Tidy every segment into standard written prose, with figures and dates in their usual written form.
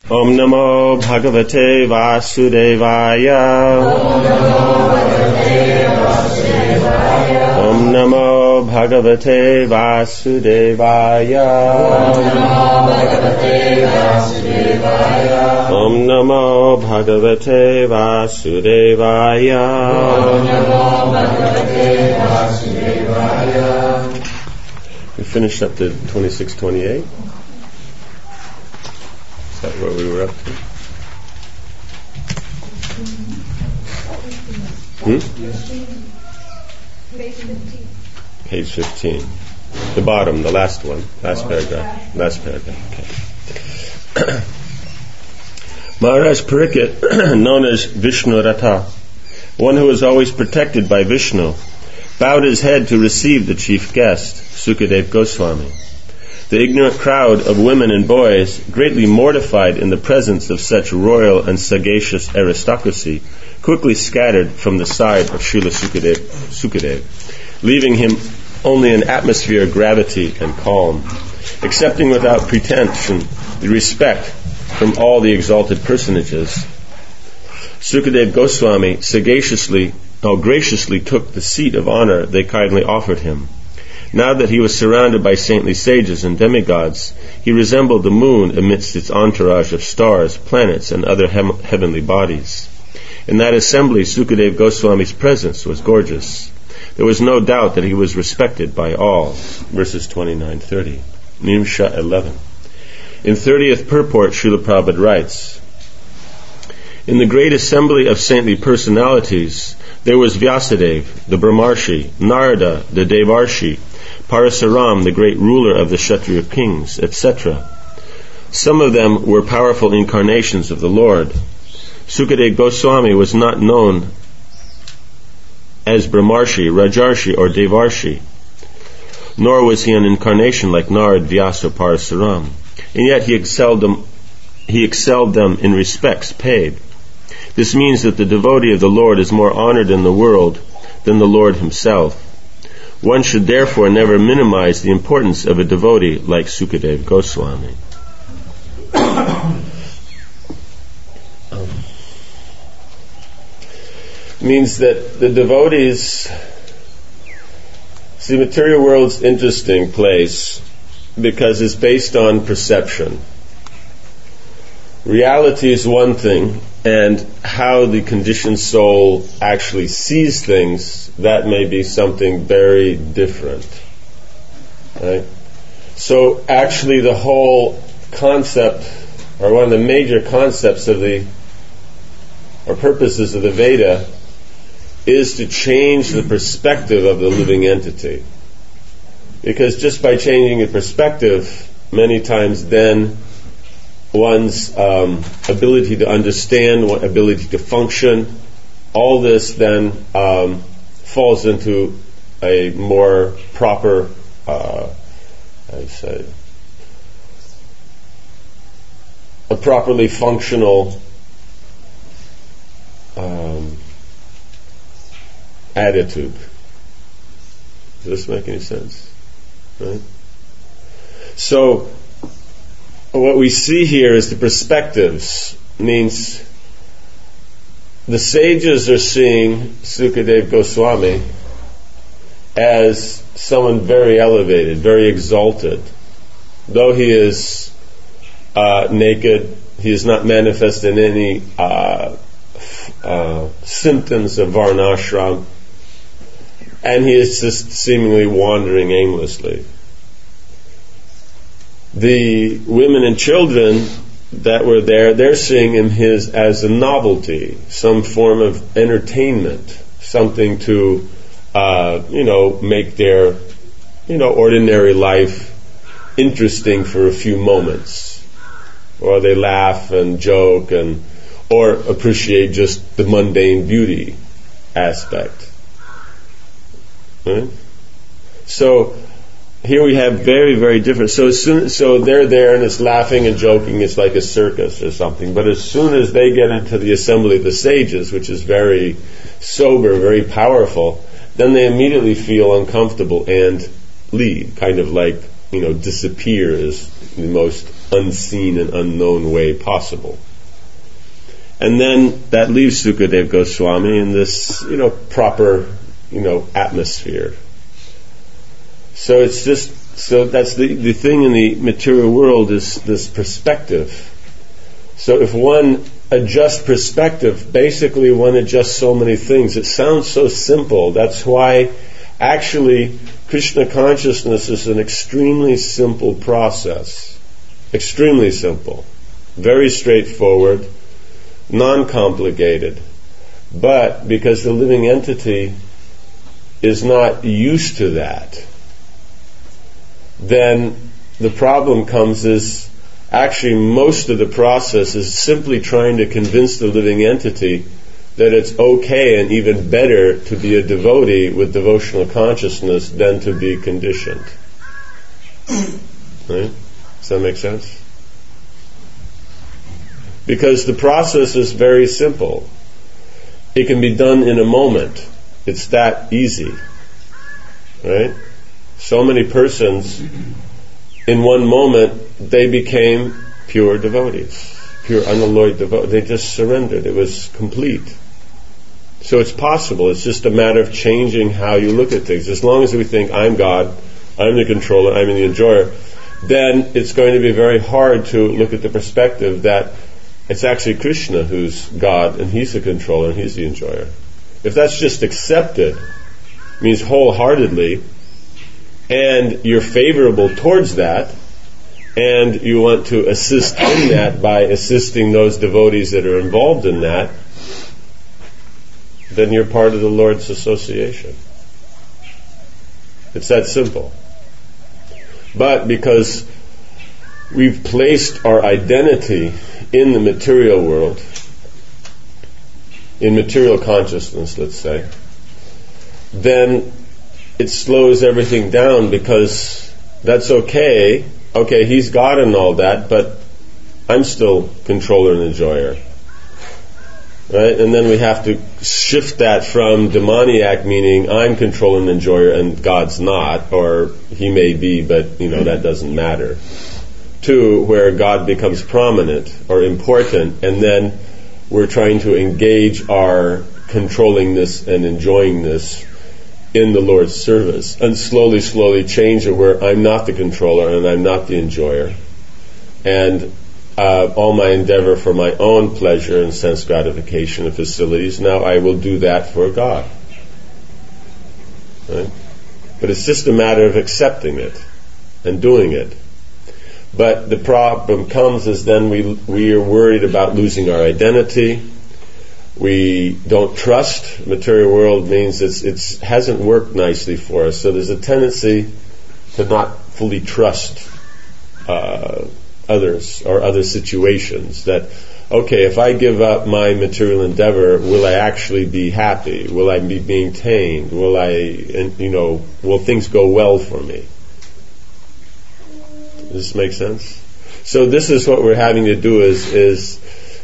Om Namo Bhagavate Vasudevaya. Om Namo Bhagavate Vasudevaya. Om Namo Bhagavate Vasudevaya. We finished up to 26-28. Is that where we were up to? Page 15. The bottom, the last one. Last paragraph. Okay. Maharaj Parikshit, known as Vishnu Ratha, one who was always protected by Vishnu, bowed his head to receive the chief guest, Sukadeva Goswami. The ignorant crowd of women and boys, greatly mortified in the presence of such royal and sagacious aristocracy, quickly scattered from the side of Srila Sukadeva, leaving him only an atmosphere of gravity and calm, accepting without pretension the respect from all the exalted personages. Sukadeva Goswami graciously took the seat of honor they kindly offered him. Now that he was surrounded by saintly sages and demigods, he resembled the moon amidst its entourage of stars, planets, and other heavenly bodies. In that assembly, Sukadeva Goswami's presence was gorgeous. There was no doubt that he was respected by all. Verses 29-30. Nimsha 11. In 30th purport, Srila Prabhupada writes, in the great assembly of saintly personalities, there was Vyasadeva, the Brahmarshi, Narada, the Devarshi, Parasuram, the great ruler of the Kshatriya kings, etc. Some of them were powerful incarnations of the Lord. Sukadeva Goswami was not known as Brahmarshi, Rajarshi, or Devarshi, nor was he an incarnation like Narad, Vyasa, or Parasuram, and yet he excelled them in respects paid. This means that the devotee of the Lord is more honored in the world than the Lord himself. One should therefore never minimize the importance of a devotee like Sukadeva Goswami. Means that the devotees... See, the material world's interesting place because it's based on perception. Reality is one thing, and how the conditioned soul actually sees things, that may be something very different. Right? So actually the whole concept, or one of the major concepts of or purposes of the Veda, is to change the perspective of the living entity. Because just by changing the perspective, many times then one's ability to understand, ability to function, all this then falls into a more proper, a properly functional attitude. Does this make any sense? Right? So, what we see here is the perspectives. Means the sages are seeing Sukadeva Goswami as someone very elevated, very exalted. Though he is naked, he is not manifest in any symptoms of varnashram, and he is just seemingly wandering aimlessly. The women and children that were there, they're seeing him as a novelty, some form of entertainment, something to, make their, ordinary life interesting for a few moments. Or they laugh and joke or appreciate just the mundane beauty aspect. Right? So, here we have very, very different. So they're there and it's laughing and joking. It's like a circus or something. But as soon as they get into the assembly of the sages, which is very sober, very powerful, then they immediately feel uncomfortable and leave. Kind of like, disappear is the most unseen and unknown way possible. And then that leaves Sukadeva Goswami in this, proper, atmosphere. So it's just, that's the thing in the material world is this perspective. So if one adjusts perspective, basically one adjusts so many things. It sounds so simple. That's why actually Krishna consciousness is an extremely simple process. Extremely simple. Very straightforward, non-complicated. But because the living entity is not used to that, then the problem comes is actually most of the process is simply trying to convince the living entity that it's okay and even better to be a devotee with devotional consciousness than to be conditioned. Right? Does that make sense? Because the process is very simple. It can be done in a moment. It's that easy. Right? So many persons, in one moment, they became pure devotees, pure unalloyed devotees. They just surrendered. It was complete. So it's possible. It's just a matter of changing how you look at things. As long as we think, I'm God, I'm the controller, I'm the enjoyer, then it's going to be very hard to look at the perspective that it's actually Krishna who's God, and He's the controller, and He's the enjoyer. If that's just accepted, means wholeheartedly, and you're favorable towards that, and you want to assist in that by assisting those devotees that are involved in that, then you're part of the Lord's association. It's that simple. But because we've placed our identity in the material world, in material consciousness, let's say, then it slows everything down, because that's okay. Okay, He's God and all that, but I'm still controller and enjoyer. Right? And then we have to shift that from demoniac, meaning I'm controller and enjoyer and God's not, or He may be, but that doesn't matter, to where God becomes prominent or important, and then we're trying to engage our controlling this and enjoying this in the Lord's service, and slowly change it where I'm not the controller and I'm not the enjoyer, and all my endeavor for my own pleasure and sense gratification of facilities, now I will do that for God. Right? But it's just a matter of accepting it and doing it. But the problem comes is then we are worried about losing our identity. We don't trust. Material world means it hasn't worked nicely for us. So there's a tendency to not fully trust others or other situations. That, okay, if I give up my material endeavor, will I actually be happy? Will I be maintained? Will things go well for me? Does this make sense? So this is what we're having to do is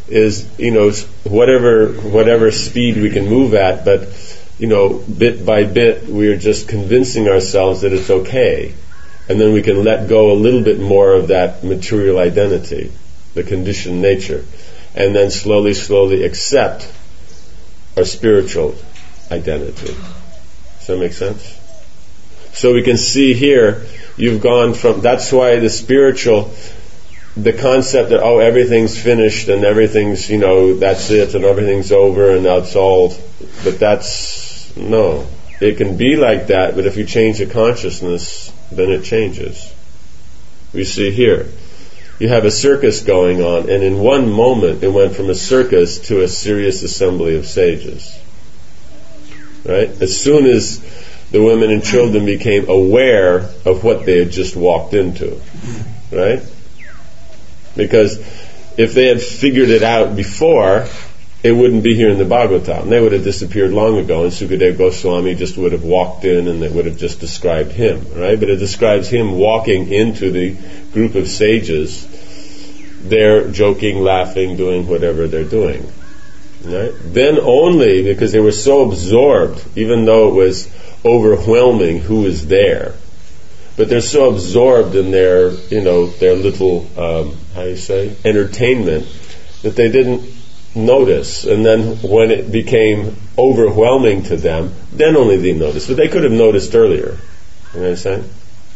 whatever speed we can move at, but bit by bit we're just convincing ourselves that it's okay, and then we can let go a little bit more of that material identity, the conditioned nature, and then slowly accept our spiritual identity. Does that make sense? So we can see here, you've gone from, that's why the spiritual, the concept that, everything's finished and everything's, that's it and everything's over and that's all, but no. It can be like that, but if you change the consciousness, then it changes. We see here, you have a circus going on, and in one moment it went from a circus to a serious assembly of sages. Right? As soon as the women and children became aware of what they had just walked into. Right? Because if they had figured it out before, it wouldn't be here in the Bhagavatam. They would have disappeared long ago, and Sukadeva Goswami just would have walked in and it would have just described him, right? But it describes him walking into the group of sages. They're joking, laughing, doing whatever they're doing. Right? Then only, because they were so absorbed, even though it was overwhelming who was there, but they're so absorbed in their, their little, entertainment, that they didn't notice. And then when it became overwhelming to them, then only they noticed. But they could have noticed earlier. You know what I'm saying?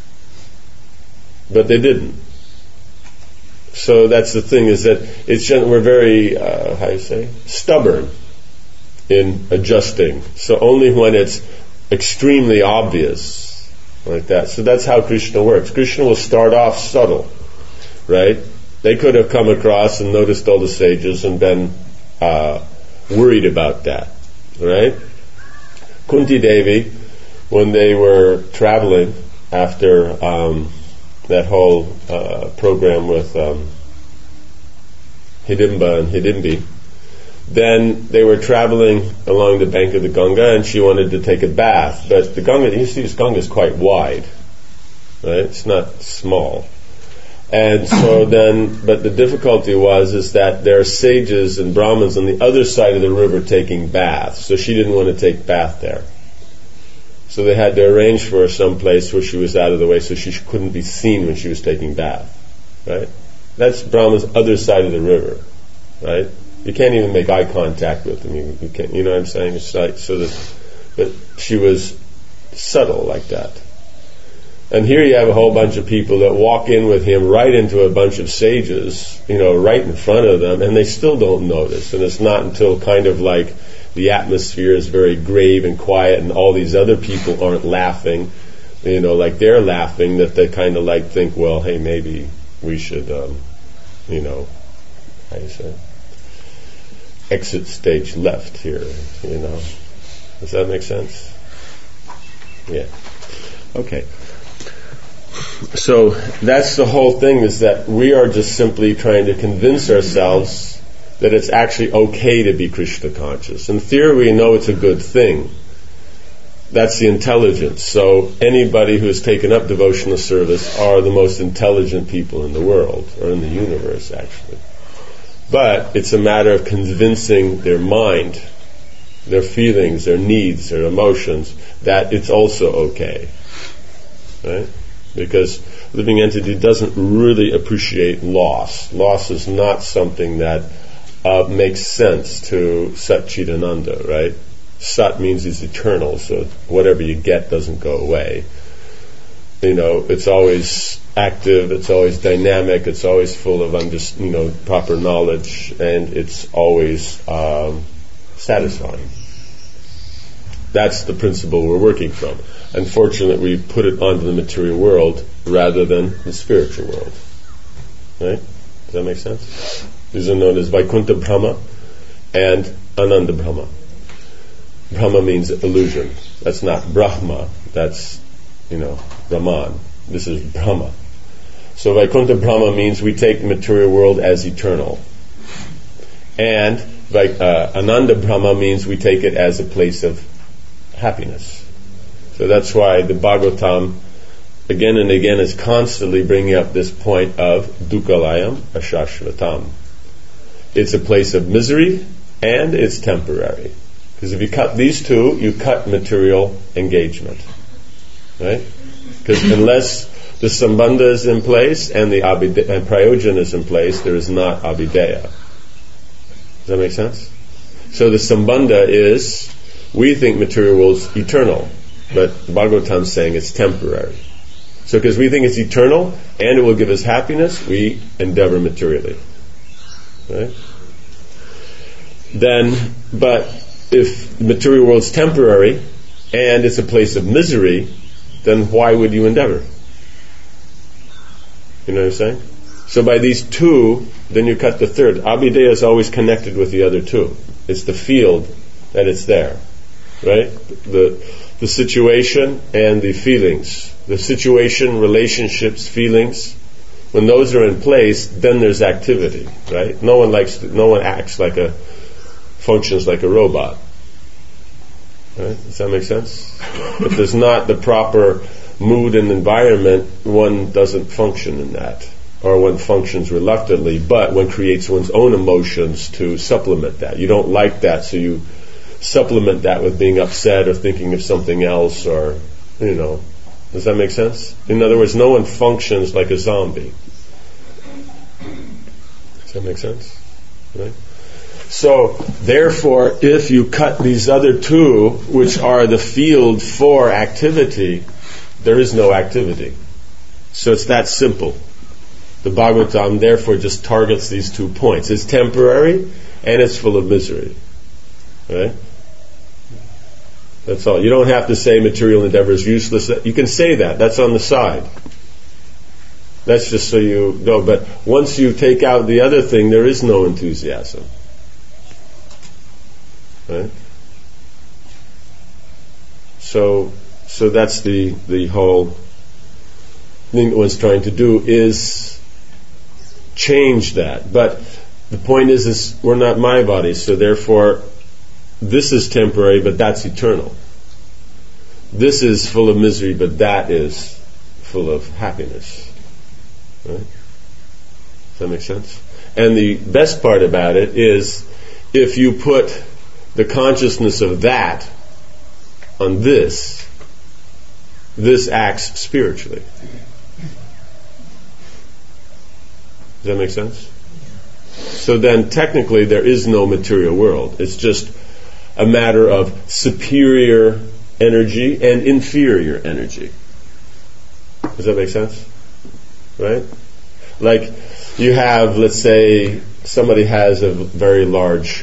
But they didn't. So that's the thing, is that we're very, stubborn in adjusting. So only when it's extremely obvious, like that. So that's how Krishna works. Krishna will start off subtle, right? They could have come across and noticed all the sages and been worried about that, right? Kunti Devi, when they were traveling after that whole program with Hidimba and Hidimbi, then they were traveling along the bank of the Ganga, and she wanted to take a bath. But the Ganga, this Ganga is quite wide, right? It's not small. And so then, but the difficulty is that there are sages and Brahmins on the other side of the river taking baths. So she didn't want to take bath there. So they had to arrange for her some place where she was out of the way, so she couldn't be seen when she was taking bath, right? That's Brahma's other side of the river, right? You can't even make eye contact with them. You can't, you know what I'm saying? It's like, but she was subtle like that. And here you have a whole bunch of people that walk in with him right into a bunch of sages, right in front of them, and they still don't notice. And it's not until kind of like the atmosphere is very grave and quiet and all these other people aren't laughing, like they're laughing, that they kind of like think, well, hey, maybe we should, how do you say, exit stage left here, Does that make sense? Yeah. Okay. So that's the whole thing, is that we are just simply trying to convince ourselves that it's actually okay to be Krishna conscious. In theory, we know it's a good thing. That's the intelligence. So anybody who's taken up devotional service are the most intelligent people in the world, or in the universe, actually. But it's a matter of convincing their mind, their feelings, their needs, their emotions, that it's also okay. Right? Because living entity doesn't really appreciate loss. Loss is not something that makes sense to Sat Chidananda, right? Sat means it's eternal, so whatever you get doesn't go away. It's always active, it's always dynamic, it's always full of proper knowledge, and it's always satisfying. That's the principle we're working from. Unfortunately, we put it onto the material world rather than the spiritual world. Right? Does that make sense? These are known as Vaikuntha Brahma and Ananda Brahma. Brahma means illusion. That's not Brahma. That's, Brahman. This is Brahma. So Vaikuntha Brahma means we take the material world as eternal. And Ananda Brahma means we take it as a place of happiness. So that's why the Bhagavatam again and again is constantly bringing up this point of Dukkalayam Ashashvatam. It's a place of misery and it's temporary. Because if you cut these two, you cut material engagement. Right? Because unless the Sambandha is in place and the Prayojan is in place, there is not Abhideya. Does that make sense? So the Sambandha is, we think material world is eternal, but Bhagavatam is saying it's temporary. So because we think it's eternal and it will give us happiness, we endeavor materially. Right? But if the material world is temporary and it's a place of misery, then why would you endeavor? You know what I'm saying? So by these two, then you cut the third. Abhideya is always connected with the other two. It's the field that it's there. Right? The situation and the feelings. The situation, relationships, feelings. When those are in place, then there's activity. Right? No one functions like a robot. Right? Does that make sense? If there's not the proper mood and environment, one doesn't function in that. Or one functions reluctantly, but one creates one's own emotions to supplement that. You don't like that, so you supplement that with being upset or thinking of something else, or, Does that make sense? In other words, no one functions like a zombie. Does that make sense? Right? So, therefore, if you cut these other two, which are the field for activity, there is no activity. So it's that simple. The Bhagavatam, therefore, just targets these 2 points. It's temporary, and it's full of misery. Right? That's all. You don't have to say material endeavor is useless. You can say that. That's on the side. That's just so you know. But once you take out the other thing, there is no enthusiasm. Right? So that's the whole thing that one's trying to do, is change that. But the point is we're not my body, so therefore this is temporary, but that's eternal. This is full of misery, but that is full of happiness. Right? Does that make sense? And the best part about it is, if you put the consciousness of that on this acts spiritually. Does that make sense? So then technically there is no material world. It's just a matter of superior energy and inferior energy. Does that make sense? Right? Like you have, let's say, somebody has a very large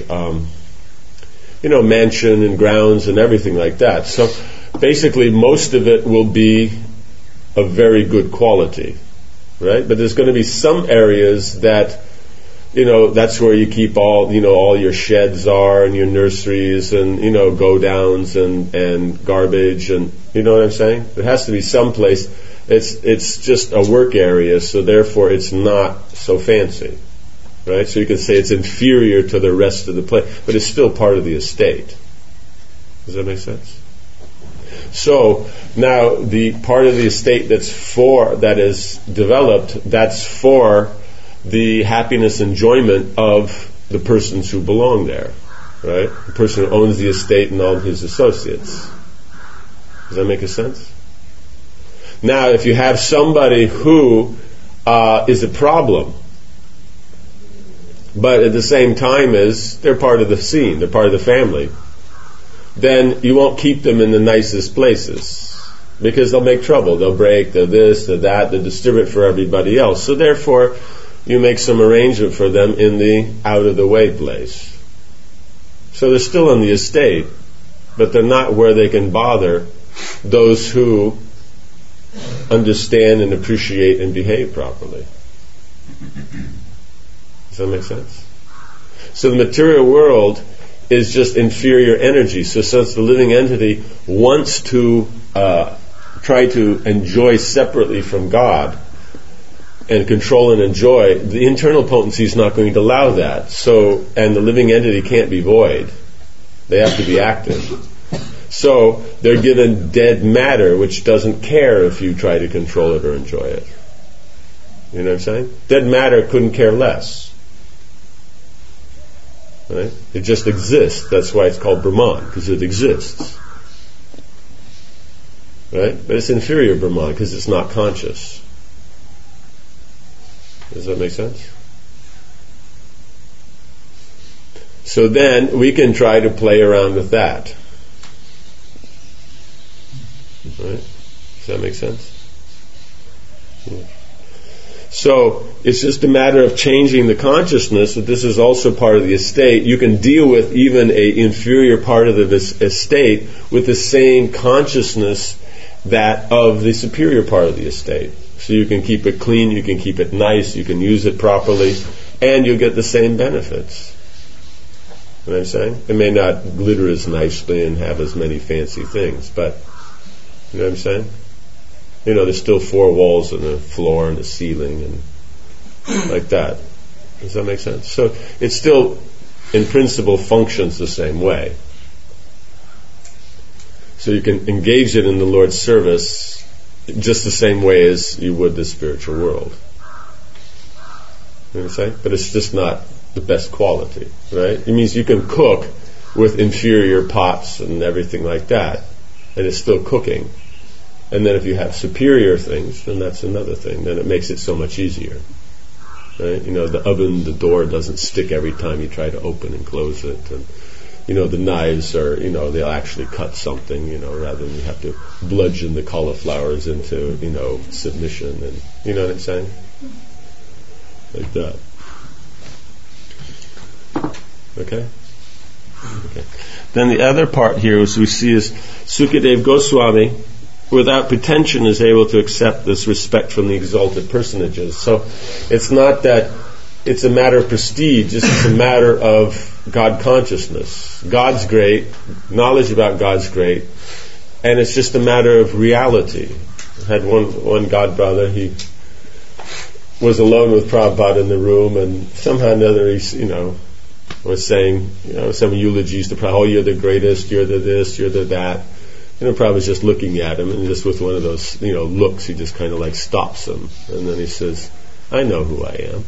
mansion and grounds and everything like that. So basically most of it will be of very good quality, right? But there's going to be some areas that, that's where you keep all your sheds are, and your nurseries, and, go downs and garbage, and, you know what I'm saying? There has to be some place. It's just a work area, so therefore it's not so fancy. Right? So you can say it's inferior to the rest of the place, but it's still part of the estate. Does that make sense? So now the part of the estate that is developed, that's for the happiness, enjoyment of the persons who belong there. Right? The person who owns the estate and all his associates. Does that make a sense? Now, if you have somebody who is a problem, but at the same time they're part of the scene, they're part of the family, then you won't keep them in the nicest places, because they'll make trouble. They'll break, they'll this, they'll that, they'll disturb it for everybody else. So therefore, you make some arrangement for them in the out-of-the-way place. So they're still in the estate, but they're not where they can bother those who understand and appreciate and behave properly. Does that make sense? So the material world is just inferior energy. So since the living entity wants to try to enjoy separately from God and control and enjoy, the internal potency is not going to allow that. So, and the living entity can't be void. They have to be active. So they're given dead matter, which doesn't care if you try to control it or enjoy it. You know what I'm saying? Dead matter couldn't care less. Right? It just exists. That's why it's called Brahman, because it exists. Right? But it's inferior Brahman because it's not conscious. Does that make sense? So then we can try to play around with that. Right? Does that make sense? Yeah. So it's just a matter of changing the consciousness that this is also part of the estate. You can deal with even an inferior part of the estate with the same consciousness that of the superior part of the estate. So you can keep it clean, you can keep it nice, you can use it properly, and you'll get the same benefits. You know what I'm saying? It may not glitter as nicely and have as many fancy things, but you know what I'm saying? There's still 4 walls and a floor and a ceiling and like that. Does that make sense? So it still, in principle, functions the same way. So you can engage it in the Lord's service just the same way as you would the spiritual world. You know what I'm saying? But it's just not the best quality, right? It means you can cook with inferior pots and everything like that, and it's still cooking. And then if you have superior things, then that's another thing. Then it makes it so much easier. Right? The oven, the door doesn't stick every time you try to open and close it. And, the knives are, they'll actually cut something, rather than you have to bludgeon the cauliflowers into, submission. And, you know what I'm saying? Like that. Okay? Okay. Then the other part here, as we see, is Sukadev Goswami, without pretension, is able to accept this respect from the exalted personages. So it's not that it's a matter of prestige, it's a matter of God consciousness. God's great, knowledge about God's great, and it's just a matter of reality. I had one God brother, he was alone with Prabhupada in the room, and somehow or another he, was saying, some eulogies to Prabhupada, oh, you're the greatest, you're the this, you're the that. Prabhupada was just looking at him, and just with one of those, looks, he just kind of like stops him. And then he says, I know who I am.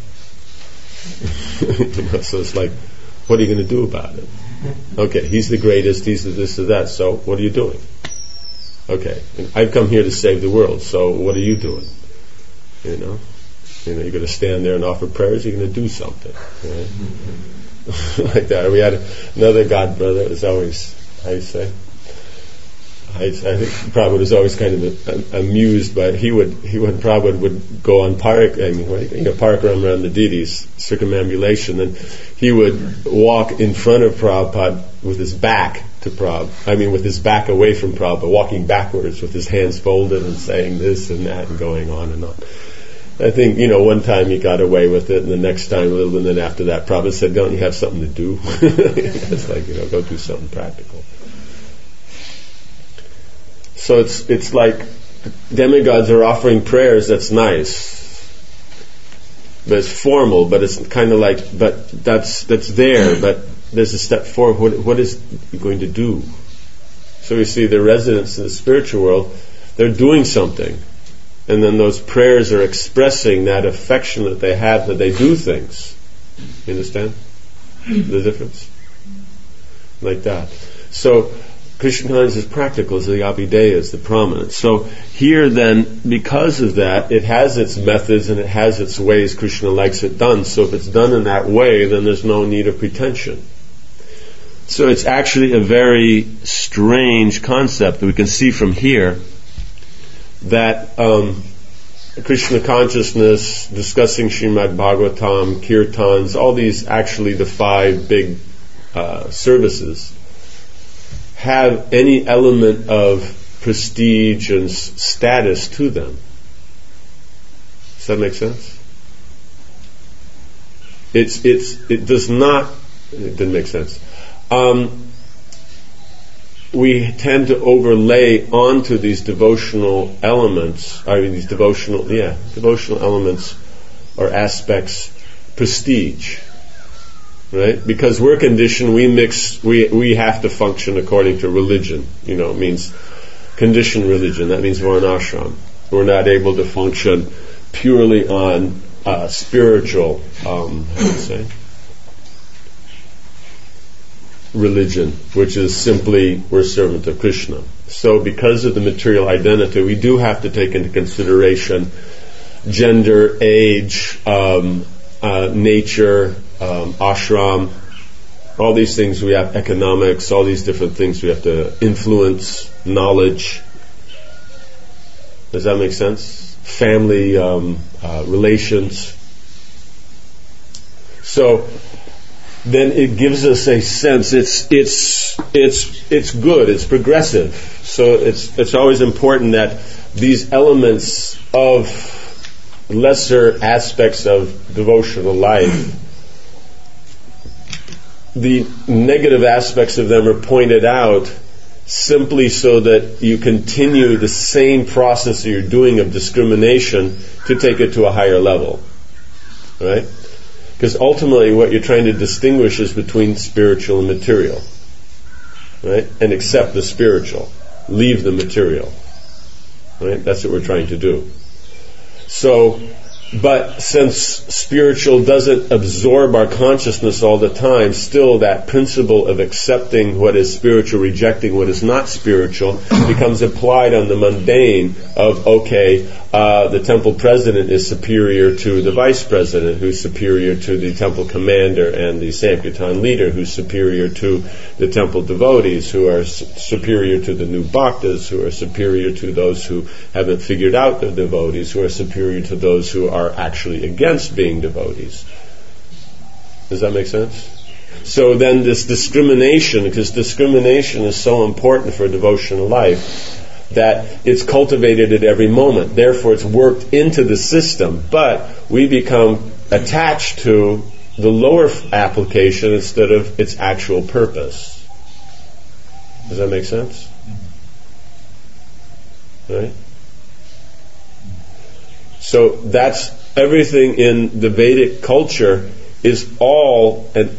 So it's like, what are you going to do about it? Okay, he's the greatest, he's the this or that, so what are you doing? Okay, I've come here to save the world, so what are you doing? You're going to stand there and offer prayers, you're going to do something. Right? Like that. We had another God brother, it was always, how do you say? I think Prabhupada was always kind of amused by it. Prabhupada would go on parikaram around the deities, circumambulation, and he would walk in front of Prabhupada with his back to Prabhupada. With his back away from Prabhupada, walking backwards with his hands folded and saying this and that and going on and on. I think, one time he got away with it, and the next time, and then after that, Prabhupada said, don't you have something to do? It's like, go do something practical. So it's like demigods are offering prayers, that's nice. But it's formal, but it's kind of like, but that's there, but there's a step forward. What is he going to do? So we see the residents in the spiritual world, they're doing something. And then those prayers are expressing that affection that they have, that they do things. You understand the difference? Like that. So Krishna consciousness is practical, so the Abhideya is the prominent. So here then, because of that, it has its methods and it has its ways Krishna likes it done. So if it's done in that way, then there's no need of pretension. So it's actually a very strange concept that we can see from here, that Krishna consciousness, discussing Srimad Bhagavatam, Kirtans, all these, actually the 5 big services, have any element of prestige and status to them. Does that make sense? It does not. It didn't make sense. We tend to overlay onto these devotional elements, these devotional elements or aspects, prestige. Right? Because we're conditioned, we have to function according to religion. It means conditioned religion. That means we're an ashram. We're not able to function purely on spiritual, religion, which is simply we're servant of Krishna. So because of the material identity, we do have to take into consideration gender, age, nature, ashram, all these things we have, economics, all these different things we have to influence, knowledge. Does that make sense? Family, relations. So then it gives us a sense. It's good. It's progressive. So it's always important that these elements of lesser aspects of devotional life, the negative aspects of them are pointed out simply so that you continue the same process that you're doing of discrimination to take it to a higher level. Right? Because ultimately what you're trying to distinguish is between spiritual and material. Right? And accept the spiritual. Leave the material. Right? That's what we're trying to do. So But since spiritual doesn't absorb our consciousness all the time, still that principle of accepting what is spiritual, rejecting what is not spiritual, becomes applied on the mundane of, the temple president is superior to the vice president, who's superior to the temple commander, and the Sankirtan leader, who's superior to the temple devotees, who are superior to the new bhaktas, who are superior to those who haven't figured out the devotees, who are superior to those who are actually against being devotees. Does that make sense? So then this discrimination, because discrimination is so important for devotional life, that it's cultivated at every moment. Therefore, it's worked into the system, but we become attached to the lower application instead of its actual purpose. Does that make sense? Right? So that's everything in the Vedic culture is all an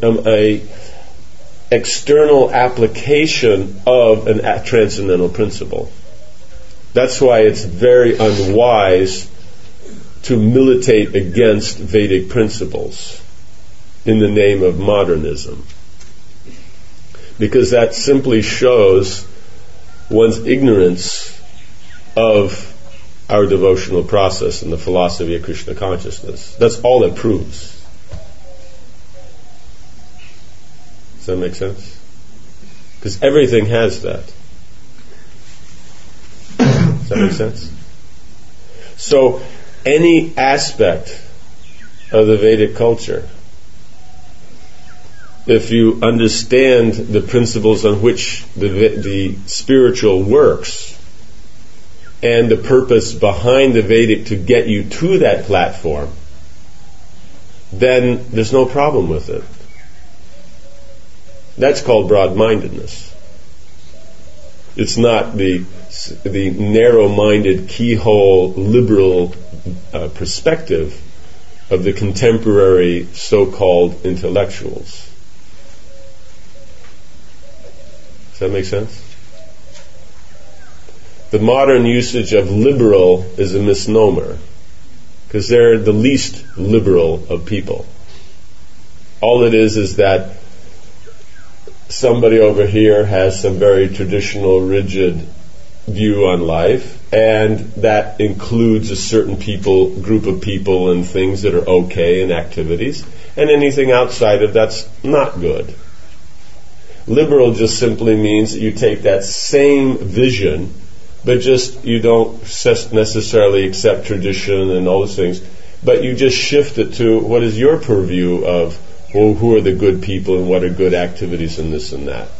external application of a transcendental principle. That's why it's very unwise to militate against Vedic principles in the name of modernism, because that simply shows one's ignorance of our devotional process and the philosophy of Krishna consciousness. That's all it proves. Does that make sense? Because everything has that. Does that make sense? So, any aspect of the Vedic culture, if you understand the principles on which the spiritual works, and the purpose behind the Vedic to get you to that platform, then there's no problem with it. That's called broad-mindedness. It's not the narrow-minded, keyhole, liberal perspective of the contemporary so-called intellectuals. Does that make sense? The modern usage of liberal is a misnomer, because they're the least liberal of people. All it is that somebody over here has some very traditional, rigid view on life, and that includes a certain group of people and things that are okay and activities, and anything outside of that's not good. Liberal just simply means that you take that same vision, but just you don't necessarily accept tradition and all those things, but you just shift it to what is your purview of, well, who are the good people and what are good activities and this and that.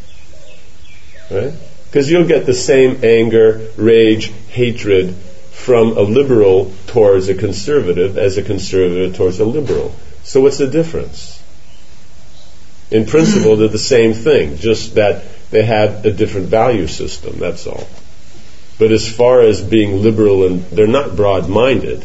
Right? Because you'll get the same anger, rage, hatred from a liberal towards a conservative as a conservative towards a liberal. So what's the difference? In principle, they're the same thing, just that they have a different value system, that's all. But as far as being liberal, and they're not broad-minded,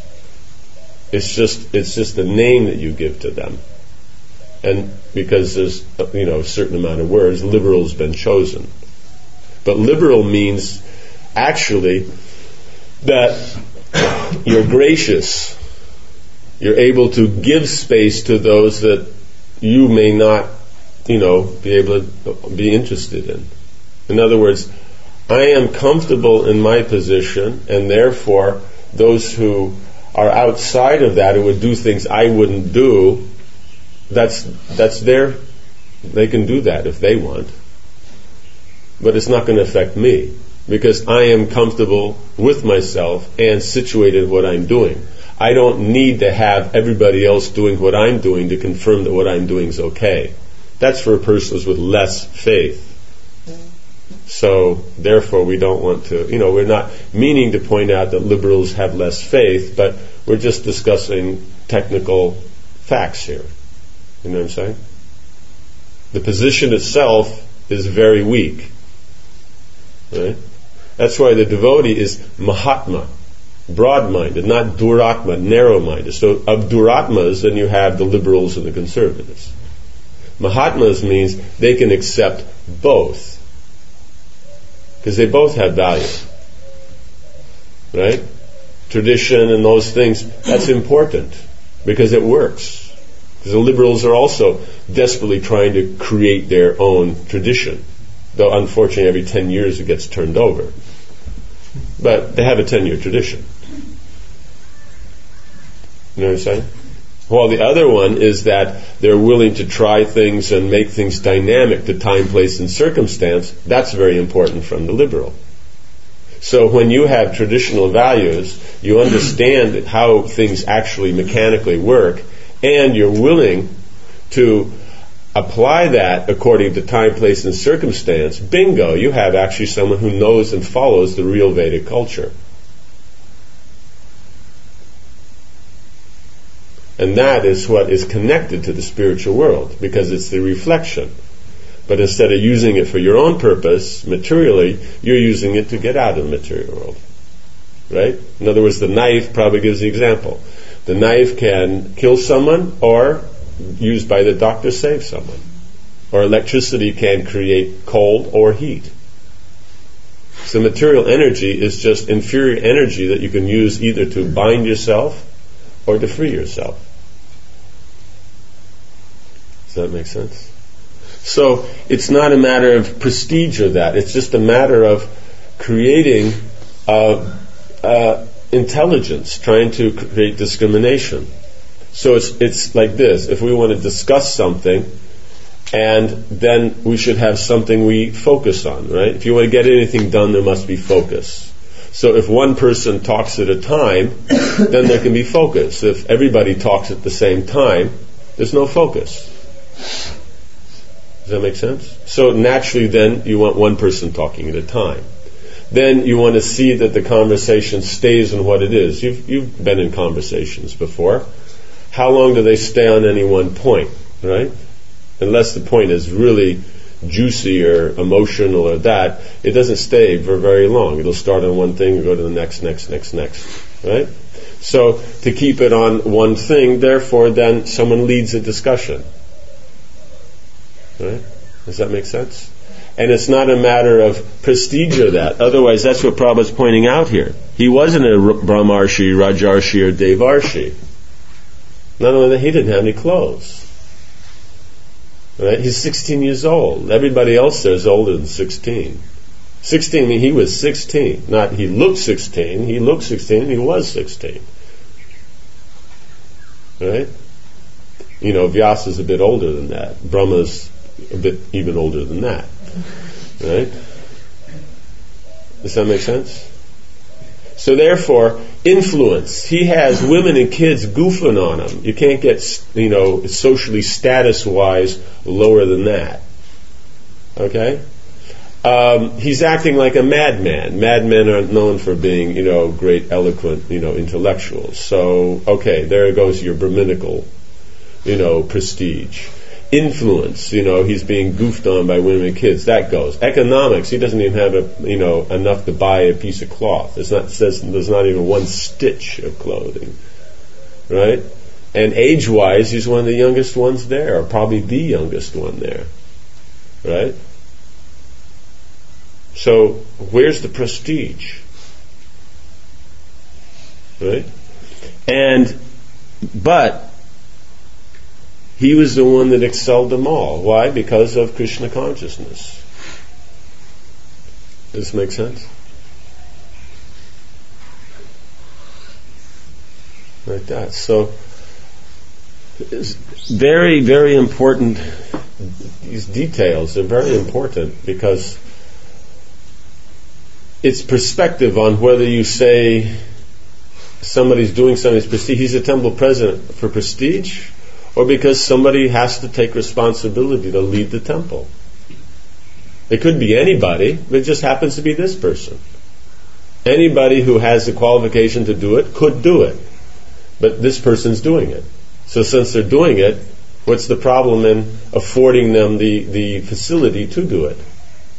it's just a name that you give to them. And because there's a certain amount of words, liberal's been chosen. But liberal means actually that you're gracious. You're able to give space to those that you may not, be able to be interested in. In other words, I am comfortable in my position, and therefore those who are outside of that, who would do things I wouldn't do, that's they can do that if they want. But it's not going to affect me, because I am comfortable with myself and situated in what I'm doing. I don't need to have everybody else doing what I'm doing to confirm that what I'm doing is okay. That's for persons with less faith. So, therefore, we don't want to, we're not meaning to point out that liberals have less faith, but we're just discussing technical facts here. You know what I'm saying? The position itself is very weak. Right? That's why the devotee is Mahatma, broad-minded, not Duratma, narrow-minded. So, of Duratmas, then you have the liberals and the conservatives. Mahatmas means they can accept both, because they both have value. Right? tradition and those things, that's important because it works. Because the liberals are also desperately trying to create their own tradition. Though unfortunately every 10 years it gets turned over. But they have a 10-year tradition. You know what I'm saying? While the other one is that they're willing to try things and make things dynamic to time, place, and circumstance. That's very important from the liberal. So when you have traditional values, you understand how things actually mechanically work, and you're willing to apply that according to time, place, and circumstance. Bingo, you have actually someone who knows and follows the real Vedic culture. And that is what is connected to the spiritual world, because it's the reflection. But instead of using it for your own purpose, materially, you're using it to get out of the material world. Right? In other words, the knife probably gives the example. The knife can kill someone, or used by the doctor save someone. Or electricity can create cold or heat. So material energy is just inferior energy that you can use either to bind yourself or to free yourself. Does that make sense? So it's not a matter of prestige or that. It's just a matter of creating intelligence, trying to create discrimination. So it's like this. If we want to discuss something, and then we should have something we focus on, right? If you want to get anything done, there must be focus. So if one person talks at a time, then there can be focus. If everybody talks at the same time, there's no focus. Does that make sense? So naturally then you want one person talking at a time. Then you want to see that the conversation stays on what it is. You've been in conversations before. How long do they stay on any one point, right? Unless the point is really juicy or emotional or that, it doesn't stay for very long. It'll start on one thing and go to the next, right? So to keep it on one thing, therefore then someone leads a discussion. Right? Does that make sense? And it's not a matter of prestige or that. Otherwise, that's what Prabhupada's pointing out here. He wasn't a Brahmarshi, Rajarshi, or Devarshi. Not only that, he didn't have any clothes. Right? He's 16 years old. Everybody else there is older than 16. 16, I mean, he was 16. Not he looked 16. He looked 16 and he was 16. Right? You know, Vyasa's a bit older than that. Brahma's a bit even older than that. Right? Does that make sense? So therefore, influence. He has women and kids goofing on him. You can't get, socially status-wise lower than that. Okay? He's acting like a madman. Madmen are known for being, great, eloquent, intellectuals. So, okay, there goes your Brahminical, prestige. Influence, he's being goofed on by women and kids. That goes. Economics, he doesn't even have enough to buy a piece of cloth. There's not even one stitch of clothing, right? And age-wise, he's one of the youngest ones there, or probably the youngest one there, right? So where's the prestige, right? But he was the one that excelled them all. Why? Because of Krishna consciousness. Does this make sense? Like that. So, it's very, very important. These details are very important because it's perspective on whether you say somebody's doing something prestige. He's a temple president for prestige, or because somebody has to take responsibility to lead the temple. It could be anybody, but it just happens to be this person. Anybody who has the qualification to do it could do it, but this person's doing it. So since they're doing it, what's the problem in affording them the facility to do it?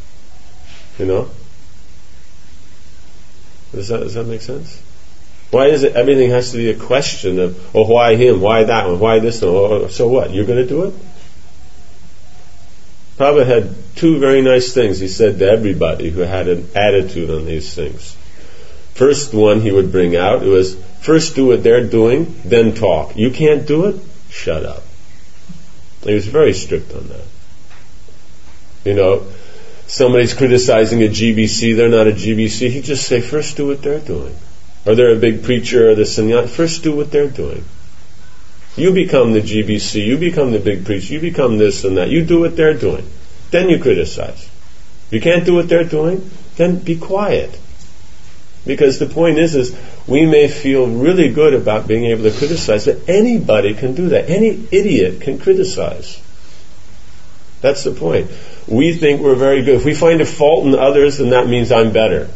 Does that make sense? Why is it everything has to be a question of, why him, why that one, why this one, so what, you're going to do it? Prabhupada had two very nice things he said to everybody who had an attitude on these things. first one he would bring out, it was, first do what they're doing, then talk. You can't do it? Shut up. He was very strict on that. You know, somebody's criticizing a GBC, they're not a GBC, he'd just say, first do what they're doing. Or they're a big preacher or the sannyas, first do what they're doing. You become the GBC, you become the big preacher, you become this and that. You do what they're doing. Then you criticize. If you can't do what they're doing, then be quiet. Because the point is we may feel really good about being able to criticize, but anybody can do that. Any idiot can criticize. That's the point. We think we're very good. If we find a fault in others, then that means I'm better.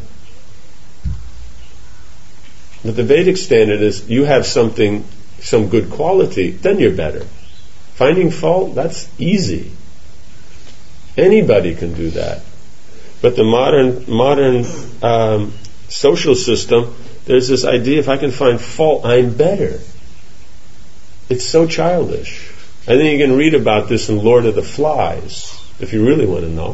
But the Vedic standard is you have some good quality, then you're better. Finding fault, that's easy. Anybody can do that. But the modern social system, there's this idea, if I can find fault, I'm better. It's so childish. I think you can read about this in Lord of the Flies, if you really want to know.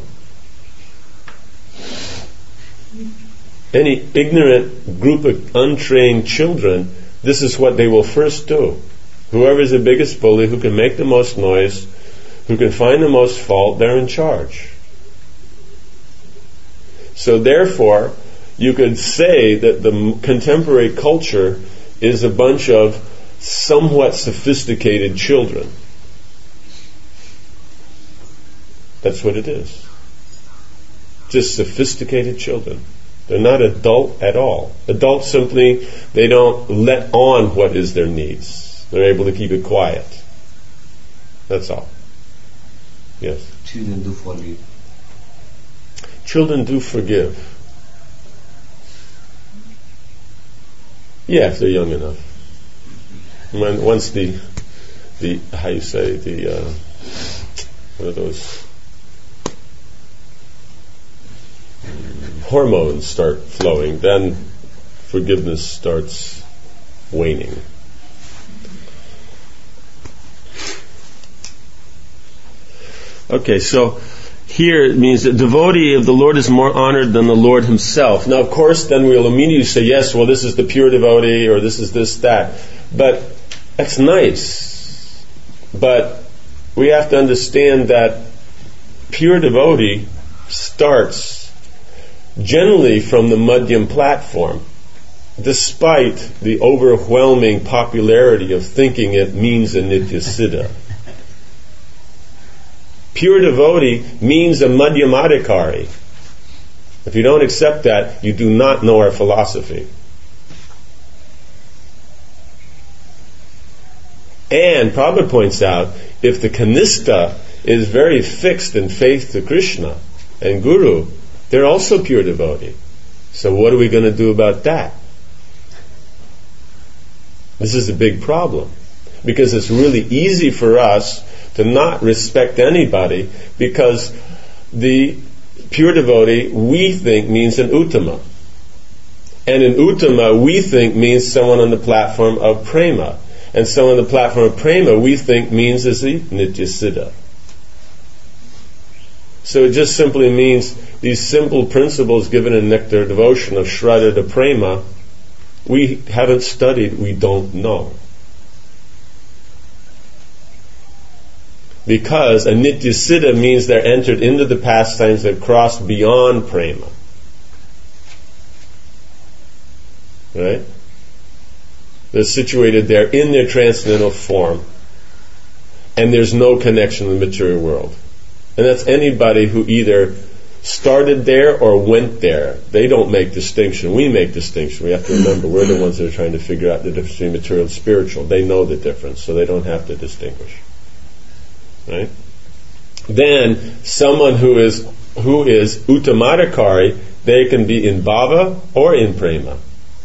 Any ignorant group of untrained children, this is what they will first do. Whoever's the biggest bully, who can make the most noise, who can find the most fault, they're in charge. So therefore, you could say that the contemporary culture is a bunch of somewhat sophisticated children. That's what it is. Just sophisticated children. They're not adult at all. Adults simply, they don't let on what is their needs. They're able to keep it quiet. That's all. Yes? Children do forgive. Children do forgive. Yeah, if they're young enough. Once the how you say, what are those hormones start flowing, then forgiveness starts waning. Okay, so here it means that devotee of the Lord is more honored than the Lord himself. Now, of course, then we'll immediately say, yes, well, this is the pure devotee, or this is this, that. But that's nice. But we have to understand that pure devotee starts generally from the Madhyam platform, despite the overwhelming popularity of thinking it means a Nitya Siddha. Pure devotee means a Madhyamadikari. If you don't accept that, you do not know our philosophy. And Prabhupada points out, if the Kanistha is very fixed in faith to Krishna and Guru, they're also pure devotee. So what are we going to do about that? This is a big problem. Because it's really easy for us to not respect anybody, because the pure devotee, we think, means an Uttama. And an Uttama, we think, means someone on the platform of Prema. And someone on the platform of Prema, we think, means is the Nitya Siddha. So it just simply means these simple principles given in Nectar Devotion of Shraddha to Prema, we haven't studied, we don't know. Because a Nitya Siddha means they're entered into the pastimes that cross beyond Prema. Right? They're situated there in their transcendental form, and there's no connection with the material world. And that's anybody who either started there or went there. They don't make distinction. We make distinction. We have to remember we're the ones that are trying to figure out the difference between material and spiritual. They know the difference, so they don't have to distinguish. Right? Then someone who is Uttamadikari, they can be in bhava or in prema.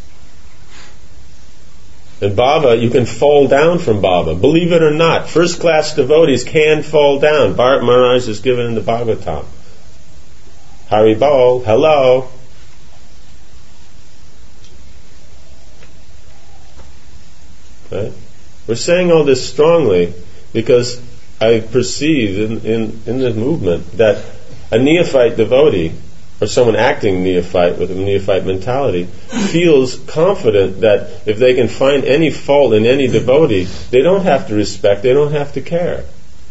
In bhava, you can fall down from bhava. Believe it or not, first-class devotees can fall down. Bharat Maharaj is given in the Bhagavatam. Haribol, hello. Right? We're saying all this strongly because I perceive in the movement that a neophyte devotee, or someone acting neophyte with a neophyte mentality feels confident that if they can find any fault in any devotee, they don't have to respect, they don't have to care.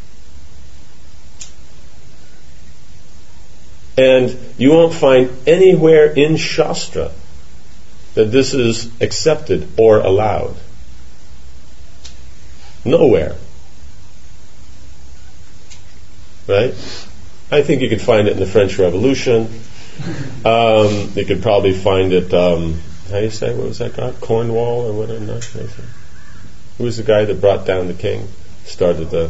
And you won't find anywhere in Shastra that this is accepted or allowed. Nowhere. Right? I think you could find it in the French Revolution. You could probably find it, how do you say, what was that guy? Cornwall or whatever? No, who was the guy that brought down the king? Started the...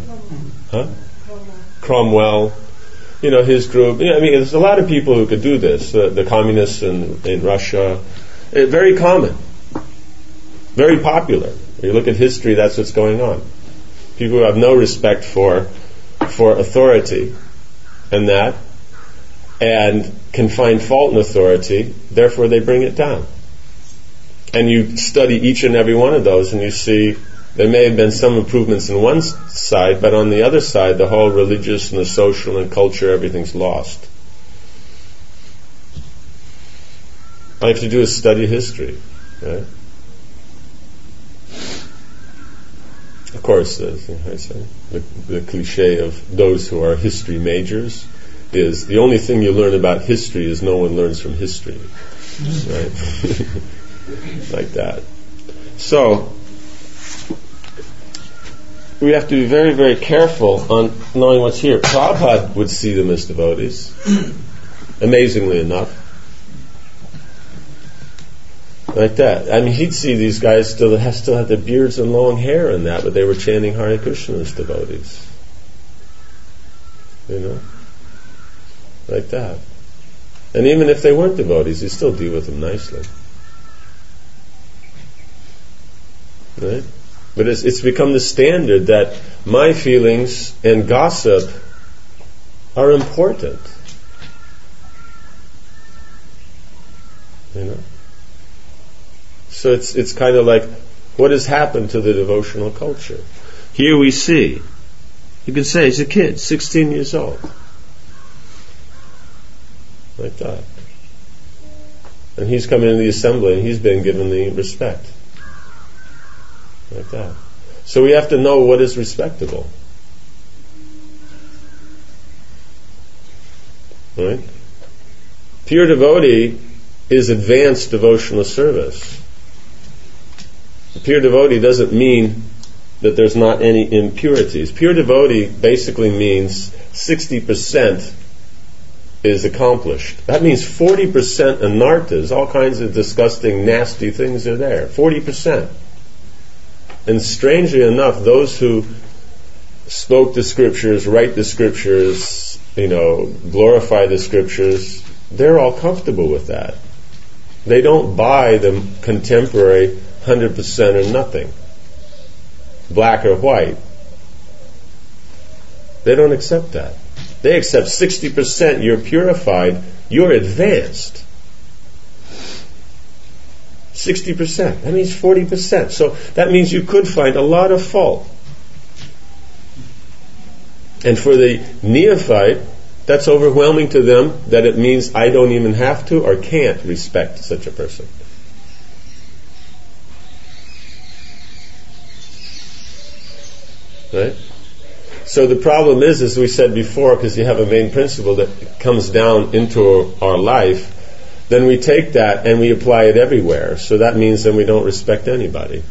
Cromwell. His group. There's a lot of people who could do this. The communists in Russia. Very common. Very popular. If you look at history, that's what's going on. People who have no respect for authority and can find fault in authority, therefore they bring it down. And you study each and every one of those and you see there may have been some improvements in one side, but on the other side, the whole religious and the social and culture, everything's lost. All you have to do is study history. Right? Of course, the cliche of those who are history majors is the only thing you learn about history is no one learns from history. Right? Like that. So, we have to be very, very careful on knowing what's here. Prabhupada would see them as devotees, amazingly enough. Like that. He'd see these guys still had their beards and long hair and that, but they were chanting Hare Krishna as devotees. Like that. And even if they weren't devotees, he'd still deal with them nicely. Right? But it's become the standard that my feelings and gossip are important. So it's kind of like, what has happened to the devotional culture? Here we see, you can say he's a kid, 16 years old. Like that. And he's come into the assembly and he's been given the respect. Like that. So we have to know what is respectable. Right? Pure devotee is advanced devotional service. A pure devotee doesn't mean that there's not any impurities. Pure devotee basically means 60% is accomplished. That means 40% anarthas, all kinds of disgusting, nasty things are there. 40%. And strangely enough, those who spoke the scriptures, write the scriptures, glorify the scriptures, they're all comfortable with that. They don't buy the contemporary 100% or nothing, black or white. They don't accept that. They accept 60%, you're purified, you're advanced. 60%. That means 40%. So that means you could find a lot of fault. And for the neophyte, that's overwhelming to them that it means I don't even have to or can't respect such a person. Right? So the problem is, as we said before, because you have a main principle that comes down into our life, then we take that and we apply it everywhere. So that means then we don't respect anybody.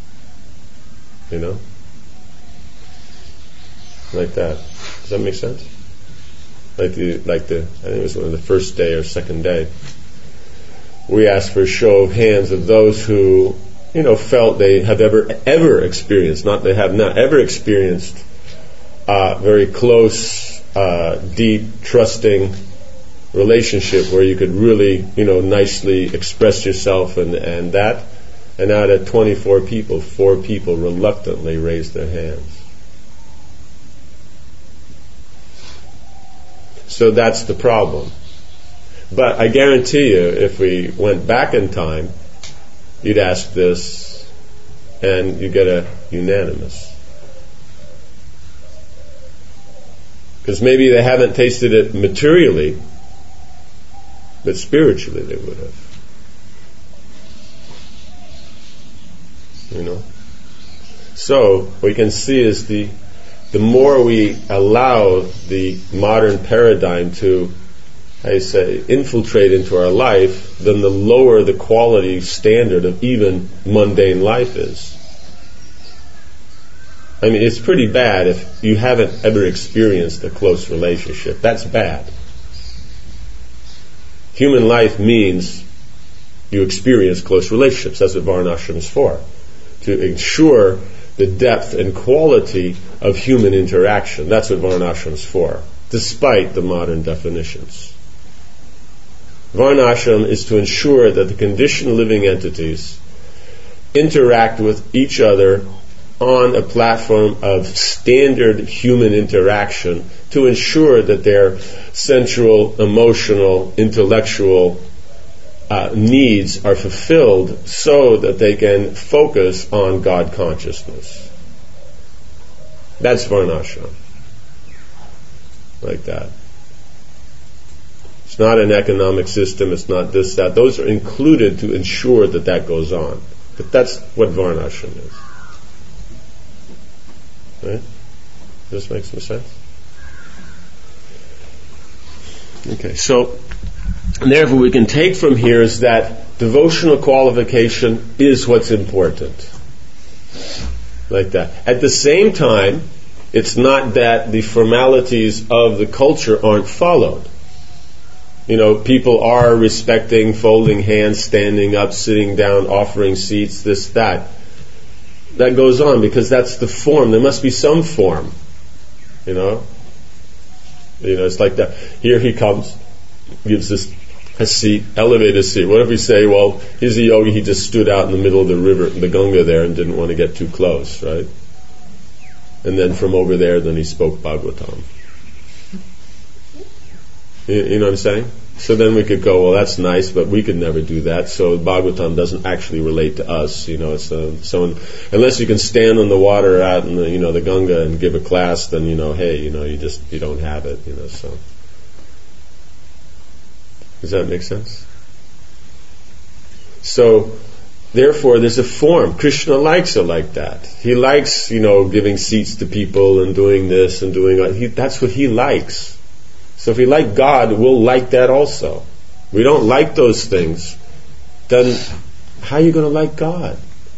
Like that. Does that make sense? I think it was one of the first day or second day. We asked for a show of hands of those who, felt they have ever experienced, not they have not ever experienced, very close, deep, trusting relationship where you could really, nicely express yourself and that. And out of 24 people, 4 people reluctantly raised their hands. So that's the problem. But I guarantee you, if we went back in time, you'd ask this, and you get a unanimous. Because maybe they haven't tasted it materially, but spiritually they would have. So what we can see is the more we allow the modern paradigm to, infiltrate into our life, then the lower the quality standard of even mundane life is. It's pretty bad if you haven't ever experienced a close relationship. That's bad. Human life means you experience close relationships. That's what Varnashram is for. To ensure the depth and quality of human interaction. That's what Varnashram is for, despite the modern definitions. Varnashram is to ensure that the conditioned living entities interact with each other on a platform of standard human interaction to ensure that their sensual, emotional, intellectual needs are fulfilled so that they can focus on God consciousness. That's Varnashram. Like that. It's not an economic system, it's not this, that. Those are included to ensure that that goes on. But that's what Varnashram is. Right? Does this make some sense? Okay, so therefore we can take from here is that devotional qualification is what's important. Like that. At the same time, it's not that the formalities of the culture aren't followed. People are respecting, folding hands, standing up, sitting down, offering seats, this, that. That goes on because that's the form. There must be some form. It's like that. Here he comes, gives us a seat, elevated seat. What if we say, well, he's a yogi, he just stood out in the middle of the river, the Ganga there, and didn't want to get too close, right? And then from over there, then he spoke Bhagavatam. You know what I'm saying? So then we could go, well, that's nice, but we could never do that. So Bhagavatam doesn't actually relate to us. It's unless you can stand on the water out in the Ganga and give a class, then you don't have it. So does that make sense? So therefore, there's a form. Krishna likes it like that. He likes giving seats to people and doing this and doing that. That's what he likes. So if we like God, we'll like that also. We don't like those things, then how are you going to like God?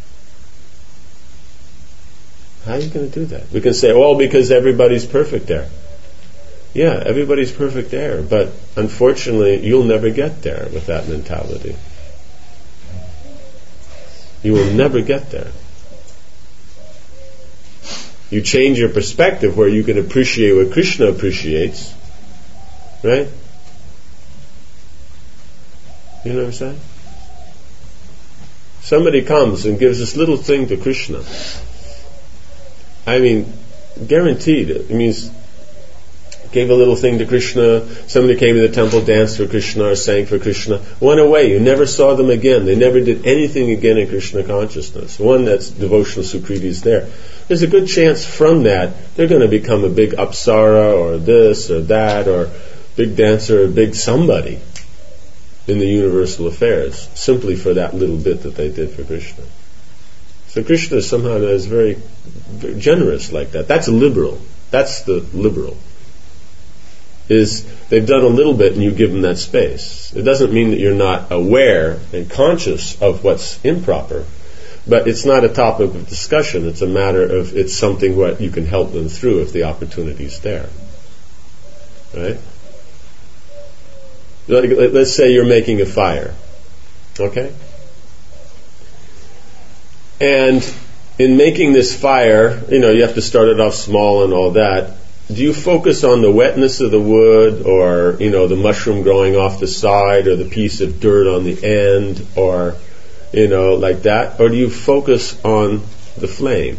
How are you going to do that? We can say, because everybody's perfect there. Yeah, everybody's perfect there, but unfortunately, you'll never get there with that mentality. You will never get there. You change your perspective where you can appreciate what Krishna appreciates. Right? You know what I'm saying? Somebody comes and gives this little thing to Krishna. Guaranteed. It means gave a little thing to Krishna. Somebody came to the temple, danced for Krishna or sang for Krishna, went away. You never saw them again. They never did anything again in Krishna consciousness. One that's devotional sukriti is there. There's a good chance from that they're going to become a big apsara or this or that or big dancer, big somebody in the universal affairs, simply for that little bit that they did for Krishna. So Krishna somehow is very, very generous like that. That's liberal. That's the liberal. Is they've done a little bit and you give them that space. It doesn't mean that you're not aware and conscious of what's improper, but it's not a topic of discussion. It's a matter of, it's something what you can help them through if the opportunity is there. Right? Let's say you're making a fire, okay? And in making this fire, you have to start it off small and all that. Do you focus on the wetness of the wood or, the mushroom growing off the side or the piece of dirt on the end or, like that? Or do you focus on the flame?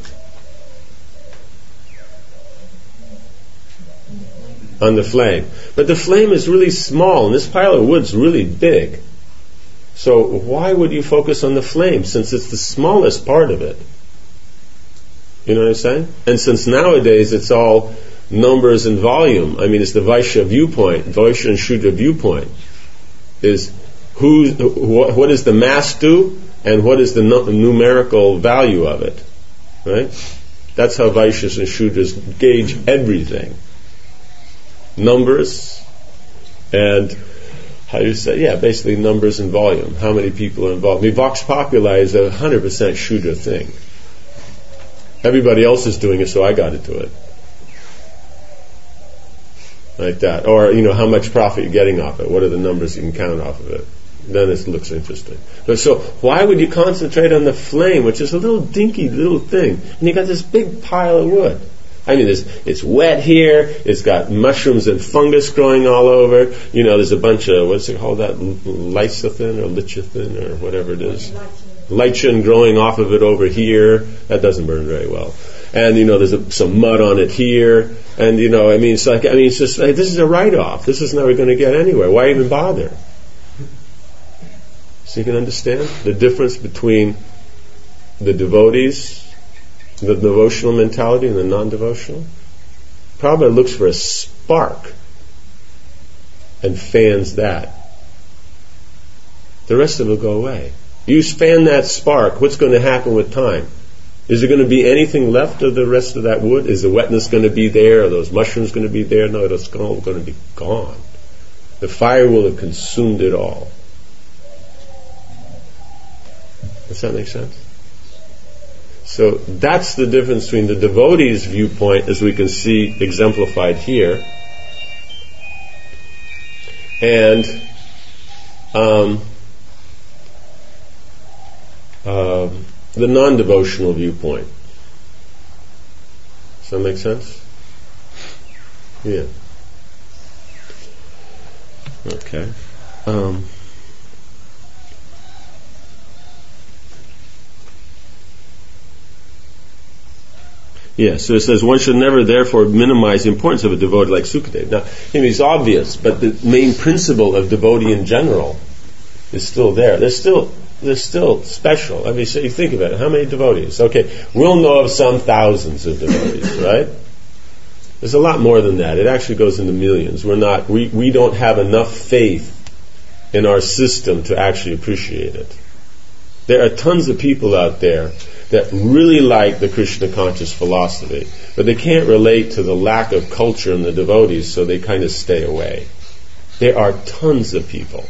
On the flame. But the flame is really small and this pile of wood's really big. So why would you focus on the flame since it's the smallest part of it? You know what I'm saying? And since nowadays it's all numbers and volume, it's the Vaishya viewpoint, Vaishya and Shudra viewpoint. is what does the mass do, and what is the numerical value of it, right? That's how Vaishyas and Shudras gauge everything. Numbers and, how do you say, basically numbers and volume. How many people are involved. I mean, Vox Populi is a 100% Shudra thing. Everybody else is doing it, so I got to do it. Like that. Or, how much profit you're getting off it. What are the numbers you can count off of it? Then it looks interesting. But so, why would you concentrate on the flame, which is a little dinky little thing, and you got this big pile of wood? I mean, it's wet here, it's got mushrooms and fungus growing all over, there's a bunch of, what's it called, that lecithin or licithin or whatever it is. Lichen growing off of it over here. That doesn't burn very well. And, there's some mud on it here. And, it's just like, this is a write-off. This is never going to get anywhere. Why even bother? So you can understand the difference between the devotees, the devotional mentality, and the non-devotional. Prabhupada looks for a spark and fans that. The rest of it will go away. You fan that spark, what's going to happen with time? Is there going to be anything left of the rest of that wood? Is the wetness going to be there? Are those mushrooms going to be there? No, it's all going to be gone. The fire will have consumed it all. Does that make sense? So that's the difference between the devotee's viewpoint, as we can see exemplified here, and the non-devotional viewpoint. Does that make sense? Yeah. Okay. So it says one should never therefore minimize the importance of a devotee like Sukadeva. Now, it's obvious, but the main principle of devotee in general is still there. They're still special. I mean, so you think about it. How many devotees? Okay, we'll know of some thousands of devotees, right? There's a lot more than that. It actually goes into millions. We don't have enough faith in our system to actually appreciate it. There are tons of people out there that really like the Krishna conscious philosophy, but they can't relate to the lack of culture in the devotees, so they kind of stay away. There are tons of people.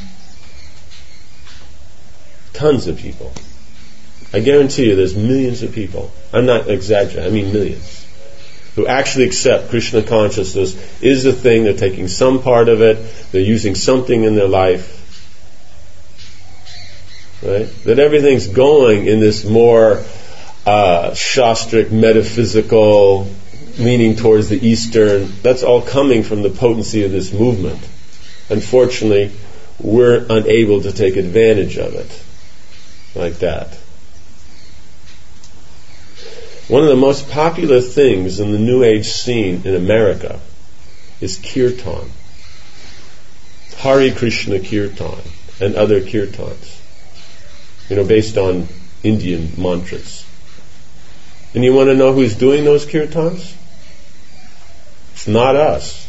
Tons of people. I guarantee you there's millions of people. I'm not exaggerating, I mean millions. Who actually accept Krishna consciousness is a thing, they're taking some part of it, they're using something in their life. Right? That everything's going in this more shastric, metaphysical, leaning towards the Eastern. That's all coming from the potency of this movement. Unfortunately, we're unable to take advantage of it like that. One of the most popular things in the New Age scene in America is kirtan. Hare Krishna kirtan and other kirtans. Based on Indian mantras. And you want to know who's doing those kirtans? It's not us.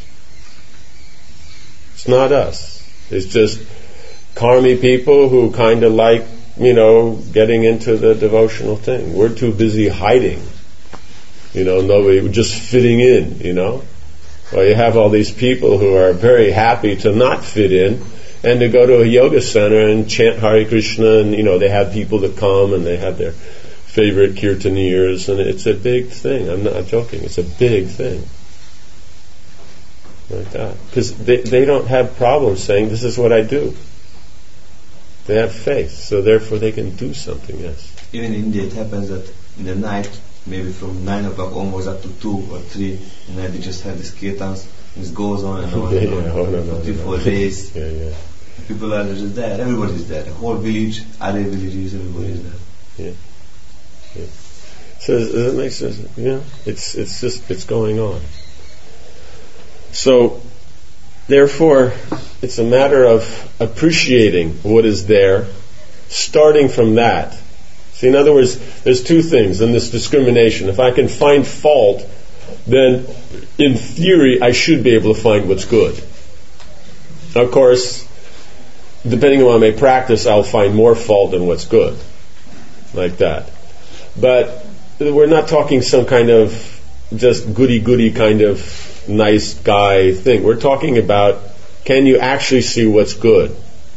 It's not us. It's just karmi people who kind of like, getting into the devotional thing. We're too busy hiding. Nobody, just fitting in, Well, you have all these people who are very happy to not fit in, and to go to a yoga center and chant Hare Krishna, and they have people that come and they have their favorite kirtaniers, and it's a big thing. I'm not joking. It's a big thing. Like that. Because they don't have problems saying, this is what I do. They have faith, so therefore they can do something, yes. Even in India it happens that in the night, maybe from 9 o'clock onwards up to 2 or 3, and then they just have these kirtans, and it goes on and on for 3-4 days. Yeah. People are just there, everybody's there. The whole village, other villages, everybody's there. Yeah. So does that make sense? It's going on. So, therefore, it's a matter of appreciating what is there, starting from that. See, in other words, there's two things in this discrimination. If I can find fault, then in theory I should be able to find what's good. Now, of course, depending on what I may practice, I'll find more fault than what's good. Like that. But we're not talking some kind of just goody-goody kind of nice guy thing. We're talking about, can you actually see what's good?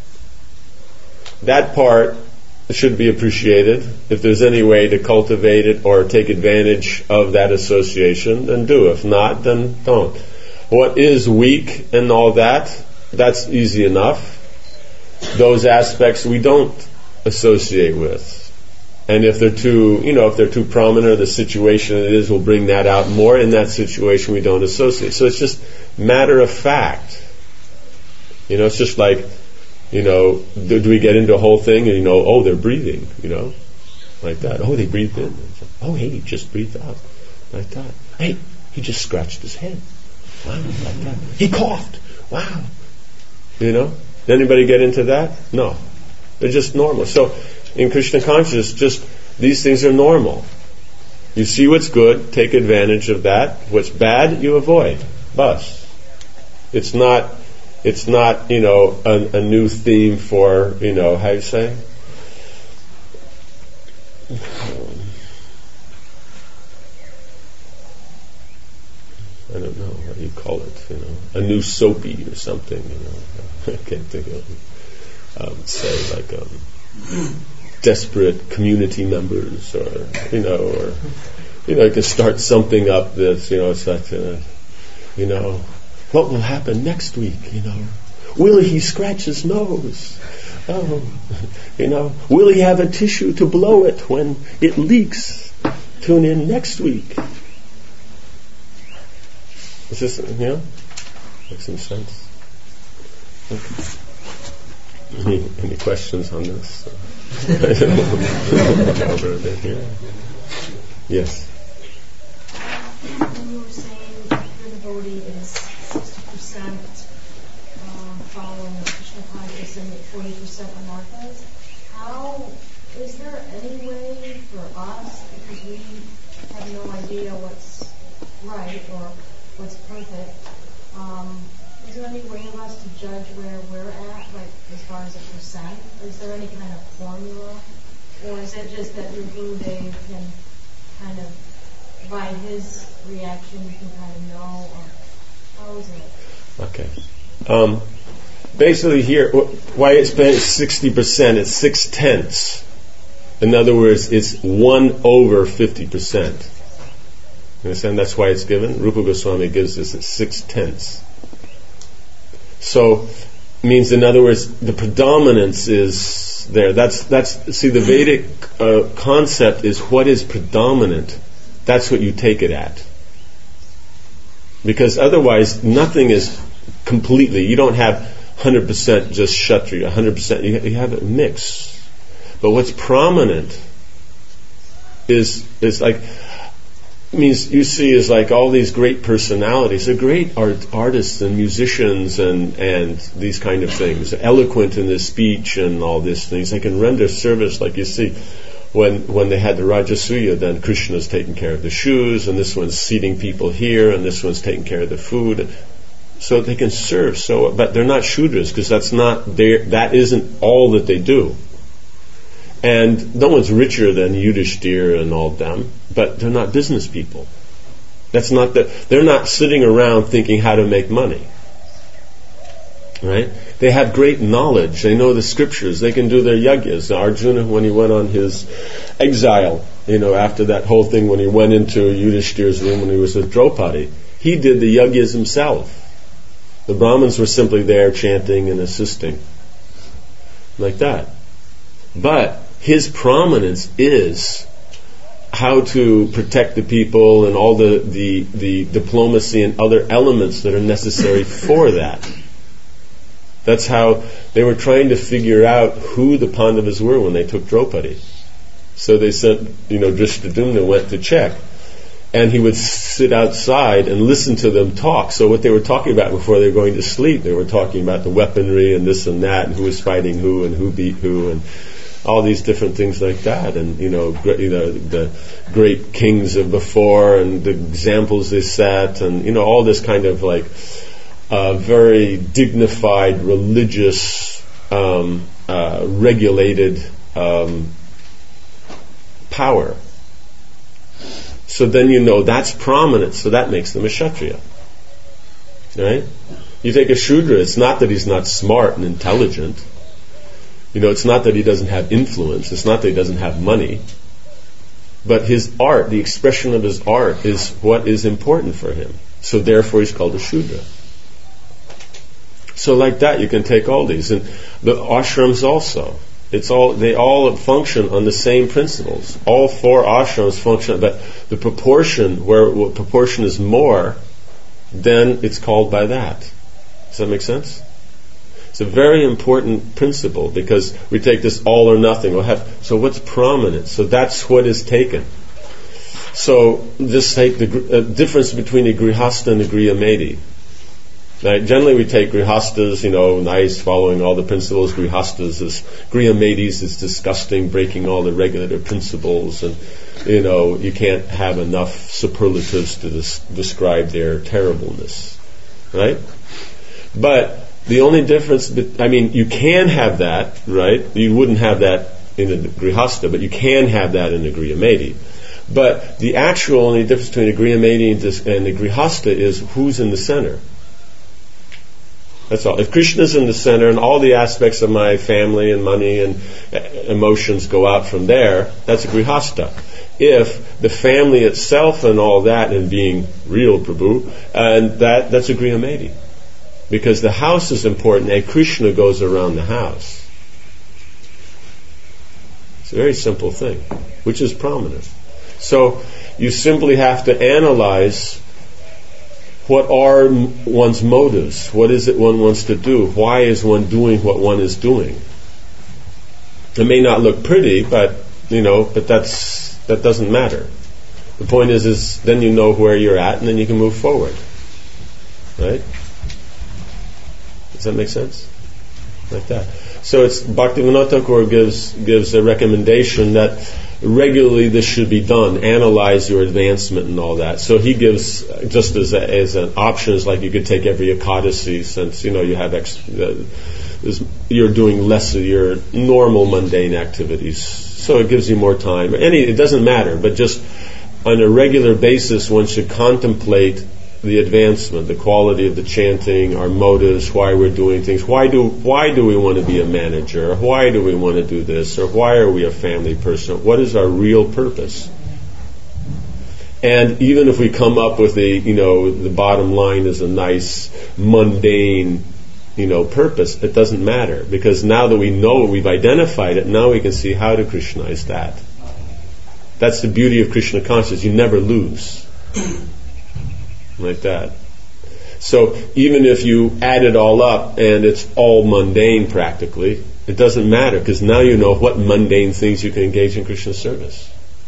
That part should be appreciated. If there's any way to cultivate it or take advantage of that association, then do. If not, then don't. What is weak and all that, that's easy enough. Those aspects we don't associate with. And if they're too prominent, or the situation it is will bring that out more. In that situation, we don't associate. So it's just matter of fact. It's just like, do we get into a whole thing and, oh, they're breathing, like that. Oh, they breathed in. Oh, hey, he just breathed out. Like that. Hey, he just scratched his head. Wow, like that. He coughed. Wow. Anybody get into that? No. They're just normal. So, in Krishna consciousness, just these things are normal. You see what's good, take advantage of that. What's bad, you avoid. Bus. It's not a new theme for, how you say? I don't know, what do you call it, a new soapy or something, I can't think of it. Say like desperate community members, or you can start something up that's, such what will happen next week, will he scratch his nose? Oh, will he have a tissue to blow it when it leaks? Tune in next week. Is this, makes some sense? Okay. Any questions on this? Over a bit here. Yes. When you were saying your devotee is 60% following the Krishna consciousness and 40% anarthas, how is there any way for us, because we have no idea what's right or what's perfect, is there any way of us to judge where we're at, like as far as a percent? Or is there any kind of formula? Or is it just that your Gurudev can kind of, by his reaction, you can kind of know? Or how is it? Okay. Basically here, why it's 60%, it's 6/10. In other words, it's 1/50%. You understand? That's why it's given. Rupa Goswami gives this at 6/10. So, means in other words, the predominance is there. That's the Vedic concept is what is predominant. That's what you take it at. Because otherwise, nothing is completely. You don't have 100% just Kshatriya, 100%. You have a mix. But what's prominent is like. Means you see is like all these great personalities. They're great artists and musicians and these kind of things. Eloquent in their speech and all these things. They can render service, like you see when they had the Rajasuya. Then Krishna's taking care of the shoes, and this one's seating people here, and this one's taking care of the food. So they can serve. But they're not Shudras because that isn't all that they do. And no one's richer than Yudhishthira and all them, but they're not business people. They're not sitting around thinking how to make money. Right? They have great knowledge. They know the scriptures. They can do their yagyas. Arjuna, when he went on his exile, after that whole thing, when he went into Yudhishthira's room when he was with Draupadi, he did the yagyas himself. The Brahmins were simply there chanting and assisting. Like that. But his prominence is how to protect the people and all the diplomacy and other elements that are necessary for that. That's how they were trying to figure out who the Pandavas were when they took Draupadi. So they sent, Drishtadyumna went to check. And he would sit outside and listen to them talk. So what they were talking about before they were going to sleep, they were talking about the weaponry and this and that, and who was fighting who and who beat who, and all these different things like that, and the great kings of before, and the examples they set, and all this kind of like very dignified religious regulated power. So then you know that's prominent, so that makes them a Kshatriya. Right? You take a Shudra, it's not that he's not smart and intelligent. It's not that he doesn't have influence, it's not that he doesn't have money. But his art, the expression of his art, is what is important for him. So therefore he's called a Shudra. So like that you can take all these. And the ashrams also. They all function on the same principles. All 4 ashrams function, but the proportion, where proportion is more, then it's called by that. Does that make sense? It's a very important principle because we take this all or nothing. So what's prominent? So that's what is taken. So just take the difference between a grihasta and a grihamedi. Right? Generally we take grihastas, nice, following all the principles. Grihamedis is disgusting, breaking all the regulative principles, and you can't have enough superlatives to describe their terribleness. Right? But the only difference, you can have that, right? You wouldn't have that in a grihasta, but you can have that in a grihamedi. But the actual only difference between a grihamedi and a grihasta is who's in the center. That's all. If Krishna's in the center and all the aspects of my family and money and emotions go out from there, that's a grihasta. If the family itself and all that and being real Prabhu, and that's a grihamedi. Because the house is important and Krishna goes around the house. It's a very simple thing, which is prominent. So you simply have to analyze what are one's motives. What is it one wants to do? Why is one doing what one is doing? It may not look pretty, but that doesn't matter. The point is then you know where you're at and then you can move forward. Right? Does that make sense? Like that. So it's Bhaktivinoda Thakur gives a recommendation that regularly this should be done. Analyze your advancement and all that. So he gives just as an option, is like you could take every Ekadasi, since you have you're doing less of your normal mundane activities. So it gives you more time. It doesn't matter, but just on a regular basis, one should contemplate the advancement, the quality of the chanting, our motives, why we're doing things. Why do we want to be a manager? Why do we want to do this? Or why are we a family person? What is our real purpose? And even if we come up with the bottom line is a nice mundane, purpose, it doesn't matter, because now that we know, we've identified it, now we can see how to Krishnaize that. That's the beauty of Krishna consciousness. You never lose. Like that. So even if you add it all up and it's all mundane practically, it doesn't matter, because now you know what mundane things you can engage in Krishna service.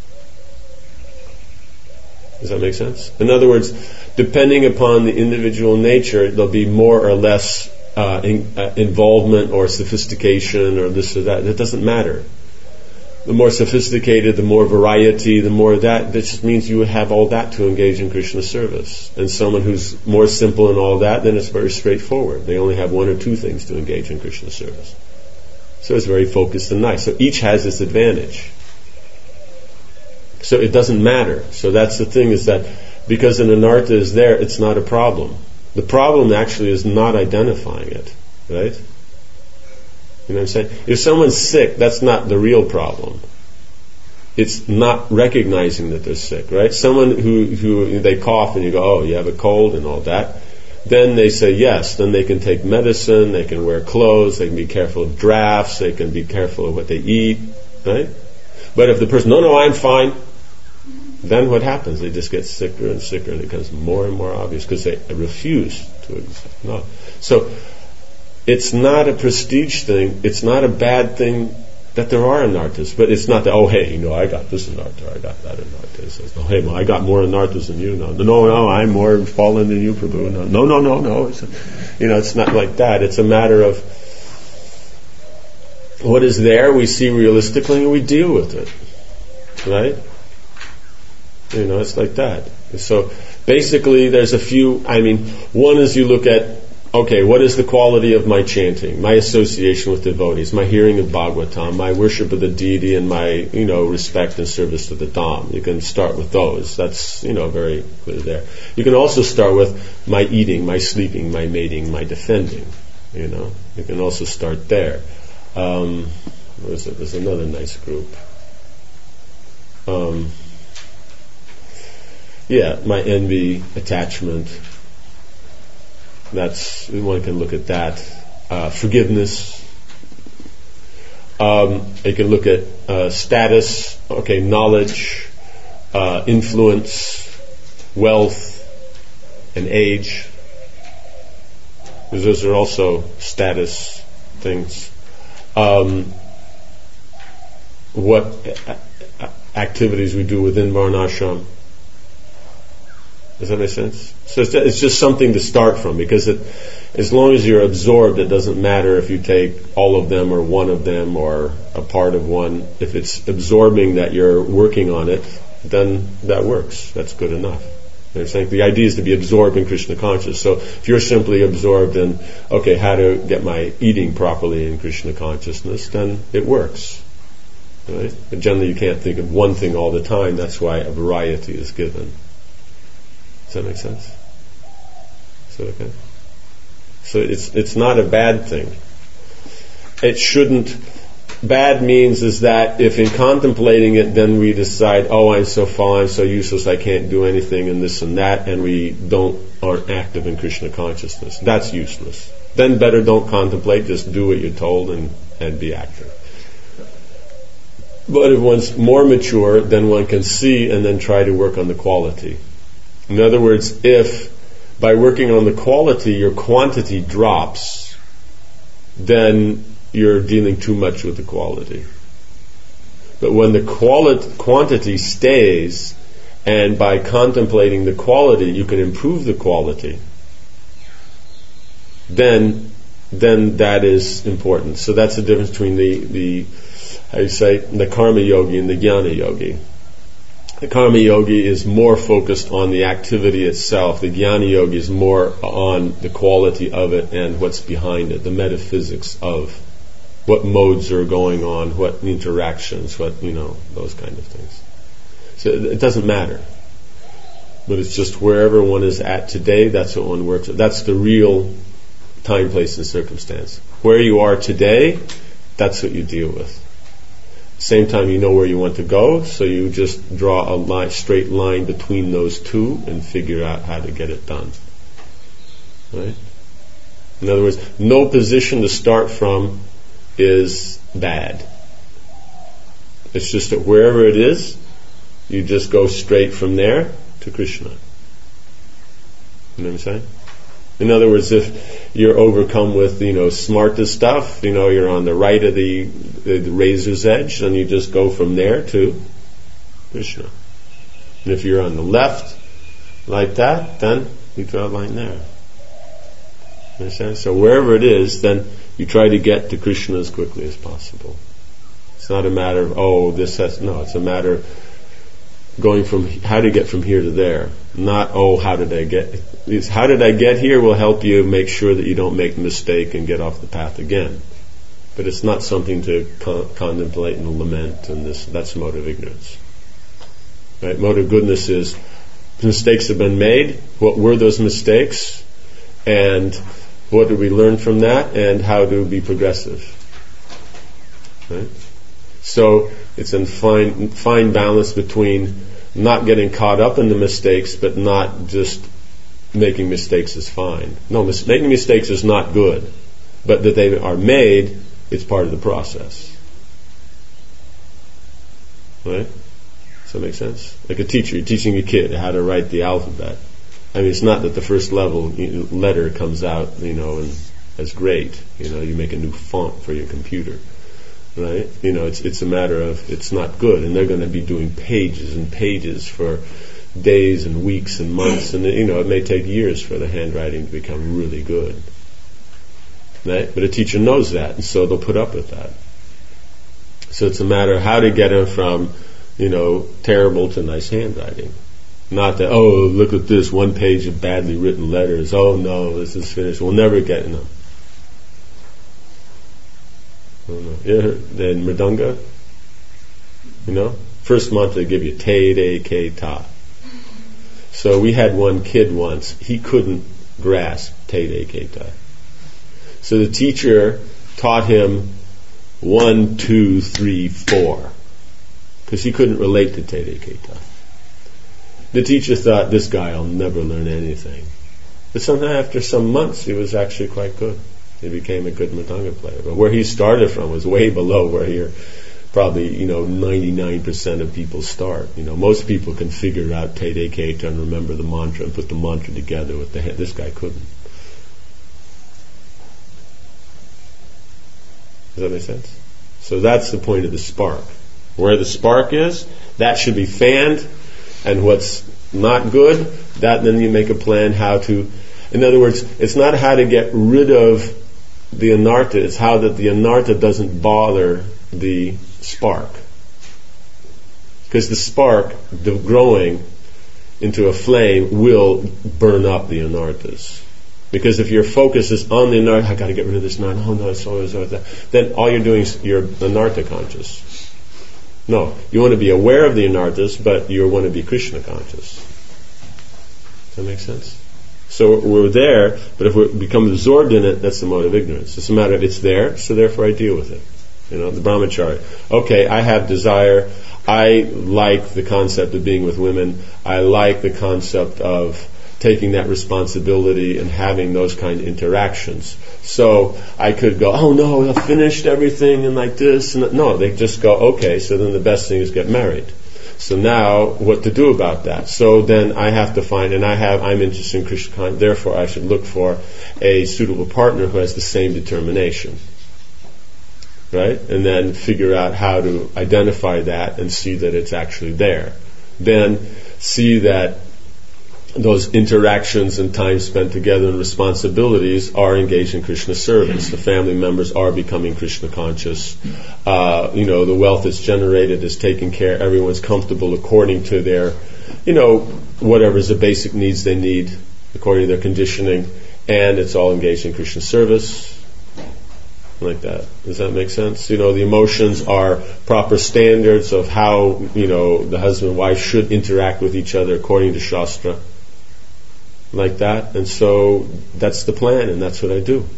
Does that make sense? In other words, depending upon the individual nature, there'll be more or less involvement or sophistication or this or that. It doesn't matter. The more sophisticated, the more variety, the more that just means you have all that to engage in Krishna service. And someone who's more simple in all that, then it's very straightforward. They only have 1 or 2 things to engage in Krishna service. So it's very focused and nice. So each has its advantage. So it doesn't matter. So that's the thing, is that because an anartha is there, it's not a problem. The problem actually is not identifying it, right? You know what I'm saying? If someone's sick, that's not the real problem. It's not recognizing that they're sick, right? Someone who they cough and you go, oh, you have a cold and all that. Then they say yes. Then they can take medicine, they can wear clothes, they can be careful of drafts, they can be careful of what they eat, right? But if the person, no, I'm fine, then what happens? They just get sicker and sicker, and it becomes more and more obvious because they refuse to accept. No. So it's not a prestige thing. It's not a bad thing that there are anarthas, but it's not that, oh, hey, I got this anartha, I got that anartha. It says, no, hey, I got more anarthas than you. No, I'm more fallen than you, Prabhu. No. It's not like that. It's a matter of what is there, we see realistically, and we deal with it. Right? It's like that. So basically there's a few, one is you look at okay, what is the quality of my chanting, my association with devotees, my hearing of Bhagavatam, my worship of the deity, and my, respect and service to the Dham? You can start with those. That's, very clear there. You can also start with my eating, my sleeping, my mating, my defending. You can also start there. There's another nice group. My envy, attachment. One can look at that. Forgiveness. You can look at status, knowledge, influence, wealth, and age. Because those are also status things. What activities we do within Varnashram. Does that make sense? So it's just something to start from, because as long as you're absorbed, it doesn't matter if you take all of them or one of them or a part of one. If it's absorbing that you're working on it, then that works. That's good enough. You know what I'm saying? The idea is to be absorbed in Krishna consciousness. So if you're simply absorbed in, how to get my eating properly in Krishna consciousness, then it works. Right? But generally you can't think of one thing all the time. That's why a variety is given. Does that make sense? Is that okay? So it's not a bad thing. It shouldn't. Bad means is that if in contemplating it, then we decide, I'm so fallen, I'm so useless, I can't do anything, and this and that, and we aren't active in Krishna consciousness. That's useless. Then better don't contemplate, just do what you're told and be active. But if one's more mature, then one can see and then try to work on the quality. In other words, if by working on the quality your quantity drops, then you're dealing too much with the quality. But when the quantity stays, and by contemplating the quality you can improve the quality, then that is important. So that's the difference between the karma yogi and the jnana yogi. The karma yogi is more focused on the activity itself. The jnana yogi is more on the quality of it and what's behind it, the metaphysics of what modes are going on, what interactions, those kind of things. So it doesn't matter. But it's just wherever one is at today, that's what one works with. That's the real time, place, and circumstance. Where you are today, that's what you deal with. Same time you know where you want to go, so you just draw a straight line between those two and figure out how to get it done. Right? In other words, no position to start from is bad. It's just that wherever it is, you just go straight from there to Krishna. You know what I'm saying? In other words, if you're overcome with, smartest stuff, you're on the right of the razor's edge, then you just go from there to Krishna. And if you're on the left, like that, then you draw a line there. Understand? So wherever it is, then you try to get to Krishna as quickly as possible. It's not a matter of, it's a matter of going from how to get from here to there. Not, how did I get? It's how did I get here will help you make sure that you don't make a mistake and get off the path again. But it's not something to contemplate and lament, and that's mode of ignorance. Right? Mode of goodness is mistakes have been made. What were those mistakes? And what did we learn from that? And how to be progressive? Right? So it's a fine balance between not getting caught up in the mistakes, but not just making mistakes is fine. No, making mistakes is not good, but that they are made, it's part of the process. Right? Does that make sense? Like a teacher, you're teaching a kid how to write the alphabet. I mean, it's not that the first level letter comes out, and as great. You make a new font for your computer. Right? It's a matter of it's not good, and they're going to be doing pages and pages for days and weeks and months, and it may take years for the handwriting to become really good. Right? But a teacher knows that, and so they'll put up with that. So it's a matter of how to get them from, terrible to nice handwriting. Not that, oh, look at this, one page of badly written letters. Oh no, this is finished. We'll never get enough. Oh, no. You heard the Mridanga? First mantra they give you te de ke ta. So we had one kid once, he couldn't grasp te de ke ta. So the teacher taught him 1, 2, 3, 4. Because he couldn't relate to te de ke ta. The teacher thought, this guy will never learn anything. But somehow after some months he was actually quite good. He became a good Mridanga player. But where he started from was way below where you're probably, 99% of people start. Most people can figure out te de ke ta and remember the mantra and put the mantra together with the hand. This guy couldn't. Does that make sense? So that's the point of the spark. Where the spark is, that should be fanned, and what's not good, that then you make a plan how to. In other words, it's not how to get rid of the anartha, it's how that the anartha doesn't bother the spark. Because the spark, the growing into a flame, will burn up the anarthas. Because if your focus is on the anartha, I got to get rid of this anartha, oh no, it's always that, then all you're doing is you're anartha conscious. No, you want to be aware of the anarthas, but you want to be Krishna conscious. Does that make sense? So we're there, but if we become absorbed in it, that's the mode of ignorance. It's a matter of it's there, so therefore I deal with it. The brahmachari. Okay, I have desire. I like the concept of being with women. I like the concept of taking that responsibility and having those kind of interactions. So I could go, oh no, I've finished everything and like this. And no, they just go, okay, so then the best thing is get married. So now, what to do about that? So then I have to find, and I'm interested in Krishna consciousness, therefore I should look for a suitable partner who has the same determination. Right? And then figure out how to identify that and see that it's actually there. Then see that those interactions and time spent together and responsibilities are engaged in Krishna service. The family members are becoming Krishna conscious. The wealth that's generated is taken care. Everyone's comfortable according to their, whatever is the basic needs they need according to their conditioning, and it's all engaged in Krishna service. Like that. Does that make sense? The emotions are proper standards of how, the husband and wife should interact with each other according to Shastra. Like that. And so that's the plan, and that's what I do.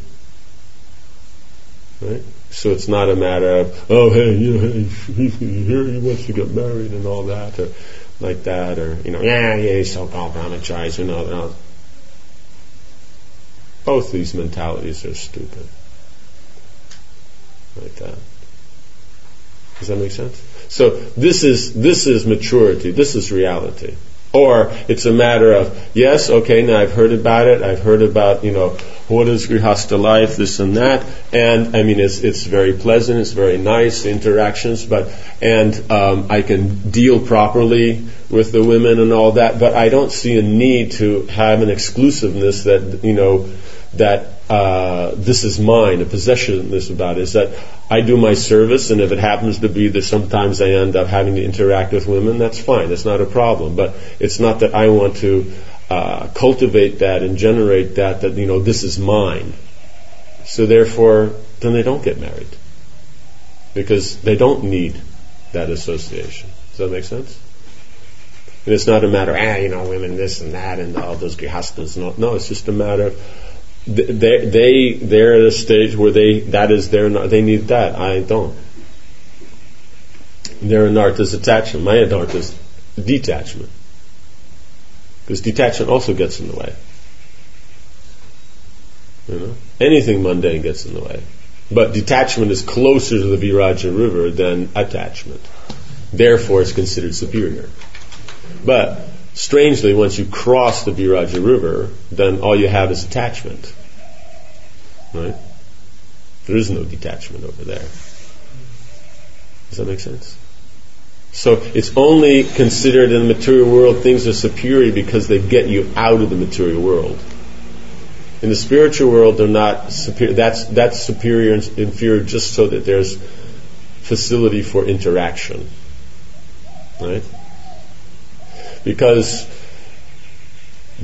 Right? So it's not a matter of, oh, hey, here he wants to get married and all that, or like that, or, he's so-called brahmacharis, no. Both these mentalities are stupid. Like that. Does that make sense? So this is maturity. This is reality. Or it's a matter of, yes, okay, now I've heard about it. I've heard about, what is Grihastha life, this and that. And, it's very pleasant. It's very nice, the interactions. And I can deal properly with the women and all that. But I don't see a need to have an exclusiveness that, this is mine, a possessiveness about it, is that I do my service, and if it happens to be that sometimes I end up having to interact with women, that's fine, that's not a problem. But it's not that I want to cultivate that and generate that, this is mine. So therefore, then they don't get married. Because they don't need that association. Does that make sense? And it's not a matter of, women this and that and all those grihasthas. No, it's just a matter of they're at a stage where they need that. I don't. Their anartha is attachment. My anartha is detachment. Because detachment also gets in the way. Anything mundane gets in the way. But detachment is closer to the Viraja river than attachment. Therefore, it's considered superior. But strangely, once you cross the Viraja river, then all you have is attachment. Right? There is no detachment over there. Does that make sense? So it's only considered in the material world things are superior because they get you out of the material world. In the spiritual world, they're not superior. That's superior and inferior just so that there's facility for interaction. Right? Because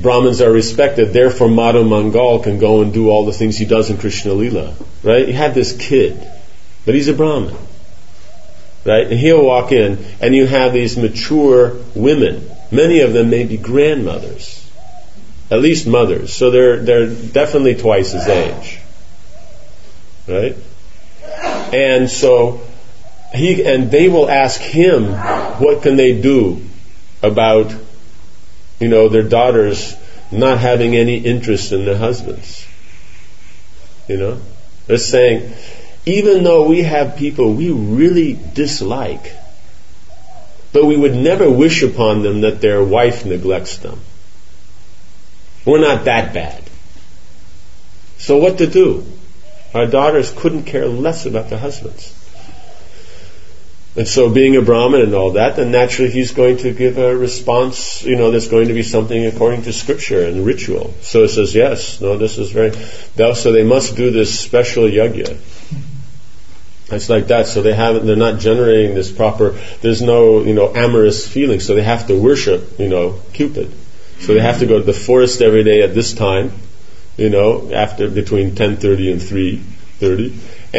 Brahmins are respected, therefore Madhu Mangal can go and do all the things he does in Krishna Lila. Right? You have this kid, but he's a Brahmin. Right? And he'll walk in, and you have these mature women. Many of them may be grandmothers. At least mothers. So they're definitely twice his age. Right? And so they will ask him, what can they do about, their daughters not having any interest in their husbands? They're saying, even though we have people we really dislike, but we would never wish upon them that their wife neglects them. We're not that bad. So what to do? Our daughters couldn't care less about their husbands. And so being a Brahmin and all that, then naturally he's going to give a response, there's going to be something according to scripture and ritual. So it says, yes, no, this is so they must do this special yajna. It's like that, so they're not generating this proper, there's no, amorous feeling, so they have to worship, Cupid. So they have to go to the forest every day at this time, after between 10:30 and 3:30,